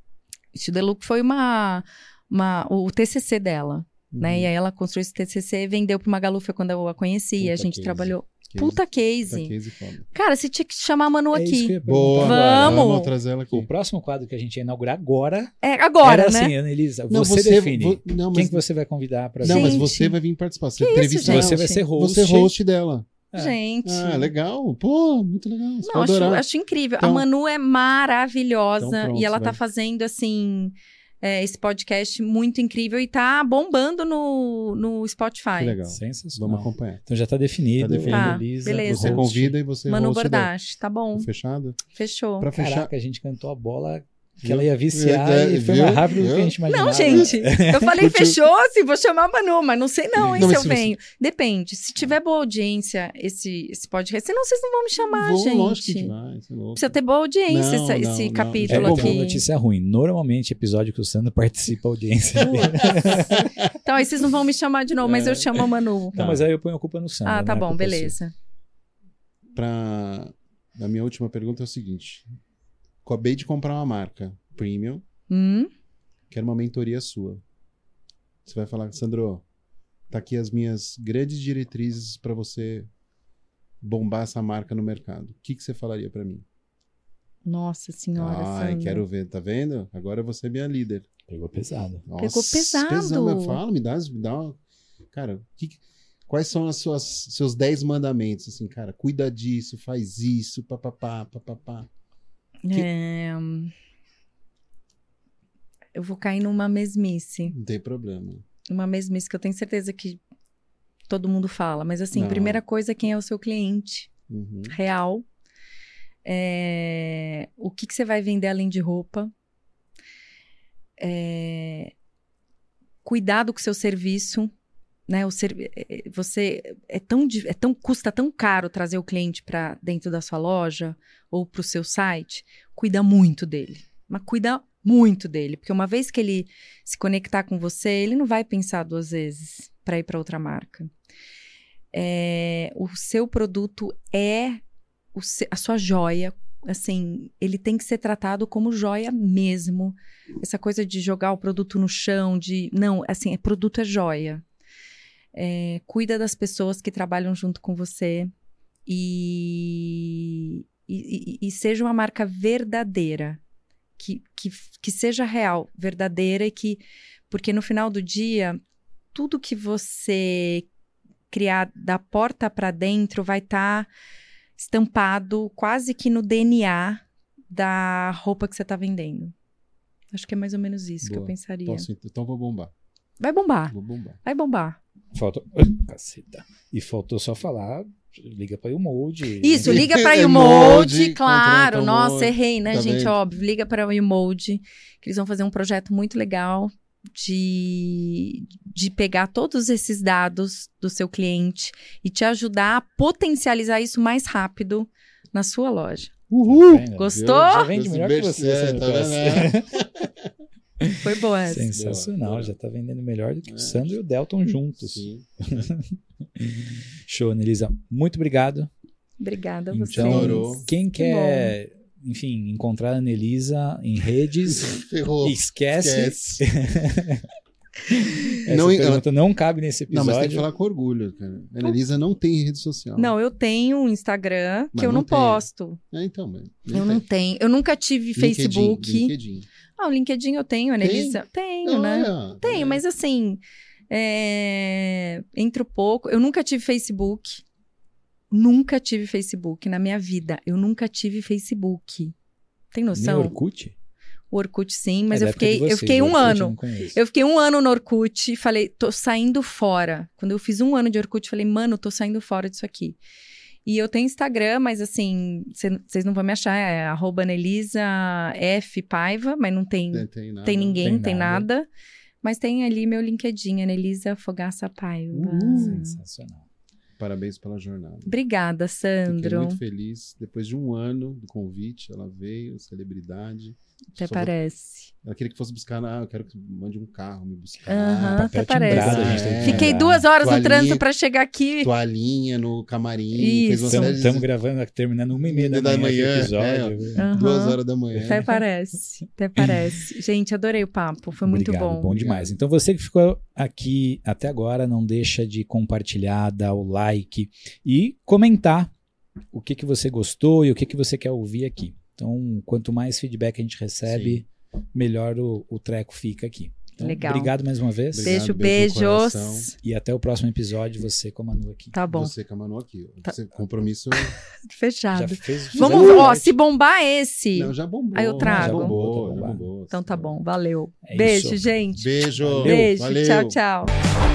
Still the Look foi uma, uma, o T C C dela. Uhum. Né? E aí ela construiu esse T C C e vendeu para uma Magalu, foi quando eu a conheci. Puta A gente case. trabalhou... Case. Puta case. Puta case foda. Cara, você tinha que chamar a Manu É isso que eu aqui. ia perguntar Boa. agora. Vamos. Vamos trazer ela aqui. O próximo quadro que a gente ia inaugurar agora, É, agora, era né? assim, Ana Elisa, Não, você, define. vo- não, Quem mas, que você vai convidar para não, mas Gente. você vai vir participar. Você Que entrevista isso, ela. gente? Você vai ser host. Você é host dela. É. Gente. Ah, legal. Pô, muito legal. Você Não, vai acho, adorar. acho incrível. Então- a Manu é maravilhosa Então pronto, e ela você tá vai- fazendo, assim, é, esse podcast muito incrível e tá bombando no, no Spotify. Que legal. Sensacional. Vamos acompanhar. Então já tá definido. Tá definido. Ana Tá, Elisa, beleza. Você host. convida e você Manu host dela. Bordache, tá bom. Fechado? Fechou. Pra fechar. Caraca, a gente cantou a bola que Viu? ela ia viciar É, e foi viu? mais rápido do Viu? que a gente imaginava. Não, gente, eu falei Curtiu? fechou, assim, vou chamar a Manu, mas não sei não, hein, Não, se mas eu se você- venho. Depende, se tiver boa audiência esse, esse podcast, senão vocês não vão me chamar, Vou, gente. lógico que a gente vai. Você é louco. Precisa ter boa audiência Não, essa- não, esse não. É, capítulo eu aqui. tenho uma notícia ruim. Normalmente, episódio que o Sandro participa, a audiência dele. Então, aí vocês não vão me chamar de novo, mas eu chamo a Manu. Não, mas aí eu ponho a culpa no Sandro. Ah, tá não é bom, culpa beleza. Pra... A minha última pergunta é o seguinte. Acabei de comprar uma marca premium. Hum? Quero uma mentoria sua. Você vai falar, Sandro, tá aqui as minhas grandes diretrizes para você bombar essa marca no mercado. O que, que você falaria para mim? Nossa senhora, Ai, Sandro. quero ver, tá vendo? Agora você é minha líder. Pegou pesado. Nossa, Pegou pesado. pesão, fala, me dá, me dá uma... Cara, que, quais são os seus dez mandamentos? Assim, cara, cuida disso, faz isso, papapá, papapá. Que... É... Eu vou cair numa mesmice. Não tem problema. Uma mesmice que eu tenho certeza que todo mundo fala. Mas assim, Não. primeira coisa, quem é o seu cliente Uhum. real? É... O que, que você vai vender além de roupa? É... Cuidado com o seu serviço. Né, o servi- você é tão, é tão custa tão caro trazer o cliente para dentro da sua loja ou para o seu site, cuida muito dele, mas cuida muito dele, porque uma vez que ele se conectar com você, ele não vai pensar duas vezes para ir para outra marca. É, o seu produto é o se, a sua joia, assim, ele tem que ser tratado como joia mesmo. Essa coisa de jogar o produto no chão, de não, assim, é produto é joia. É, cuida das pessoas que trabalham junto com você e, e, e, e seja uma marca verdadeira, que, que, que seja real, verdadeira e que, porque no final do dia, tudo que você criar da porta para dentro vai estar tá estampado quase que no D N A da roupa que você está vendendo. Acho que é mais ou menos isso Boa. que eu pensaria. Posso, então vou bombar. Vai bombar, Vou bombar. vai bombar. Faltou. Ai, caceta. E faltou só falar. Liga pra Umode. Isso, liga pra É Umode, Umode, claro. contrata Nossa, Umode, errei, né, tá gente? vendo? Óbvio, liga pra Umode, que eles vão fazer um projeto muito legal de, de pegar todos esses dados do seu cliente e te ajudar a potencializar isso mais rápido na sua loja. Uhul! Gostou? Já vende melhor que Esse você. beijo- essa é, tá negócio. Foi boa essa. Sensacional, Boa. já tá vendendo melhor do que o É. Sandro e o Delton juntos. Sim. Show, Nelisa. Muito obrigado. Obrigada a vocês. Então, Adorou. quem Que quer, enfim, encontrar a Nelisa em redes, Ferrou. esquece. Esquece. Essa Não, pergunta não cabe nesse Não, episódio. mas tem que falar com orgulho, cara. A Elisa não tem rede social. Não, eu tenho um Instagram que Mas eu não não tem. posto. É, então, mas Eu não tenho. Eu nunca tive LinkedIn, Facebook. LinkedIn. Ah, o LinkedIn eu tenho, Anelisa. Tenho, Não, né? é, Tenho, é. mas assim, é... entro pouco. Eu nunca tive Facebook. Nunca tive Facebook na minha vida. Eu nunca tive Facebook. Tem Nem noção? Orkut? O Orkut sim, mas É eu da época de fiquei, eu vocês, fiquei o um Orkut eu ano. não conheço. Eu fiquei um ano no Orkut e falei, tô saindo fora. Quando eu fiz um ano de Orkut, falei, mano, tô saindo fora disso aqui. E eu tenho Instagram, mas assim, vocês não vão me achar, é arroba Nelisa F Paiva, mas não tem, Tem, tem nada. tem ninguém, Tem tem nada. nada. Mas tem ali meu LinkedIn, Anelisa Fogaça Paiva. Uhul. Sensacional. Parabéns pela jornada. Obrigada, Fiquei Sandro. muito feliz. Depois de um ano do convite, ela veio, celebridade. Até Só vou- parece. Ela queria que fosse buscar, ah, eu quero que mande um carro me buscar. Aham, papel até parece. timbrado, a gente tem que É. Fiquei lembrar. duas horas no Toalhinha. trânsito pra chegar aqui. Toalhinha no camarim. Isso. Fez uma série de- Estamos gravando, terminando uma e meia da Da manhã, aqui o manhã, episódio. Aham. Duas horas da manhã. Até parece. Até parece. Gente, adorei o papo. Foi muito Obrigado, bom. bom demais. Então você que ficou aqui até agora, não deixa de compartilhar, dar o like e comentar o que, que você gostou e o que, que você quer ouvir aqui. Então, quanto mais feedback a gente recebe, melhor o, o treco fica aqui. Então, Legal. obrigado mais uma vez. Obrigado, Beijo, beijo no beijos. coração. E até o próximo episódio, você com a Manu aqui. Tá bom. Você com a Manu aqui. ó. Tá. Você, compromisso. Fechado. fez, Vamos, fizemos ó, parte. se bombar esse. Não, já bombou. Aí eu trago. Já bombou, Tá já bombado. bombou. Então tá bom, valeu. É Beijo, isso. gente. Beijo. Beijo, Valeu. tchau, tchau.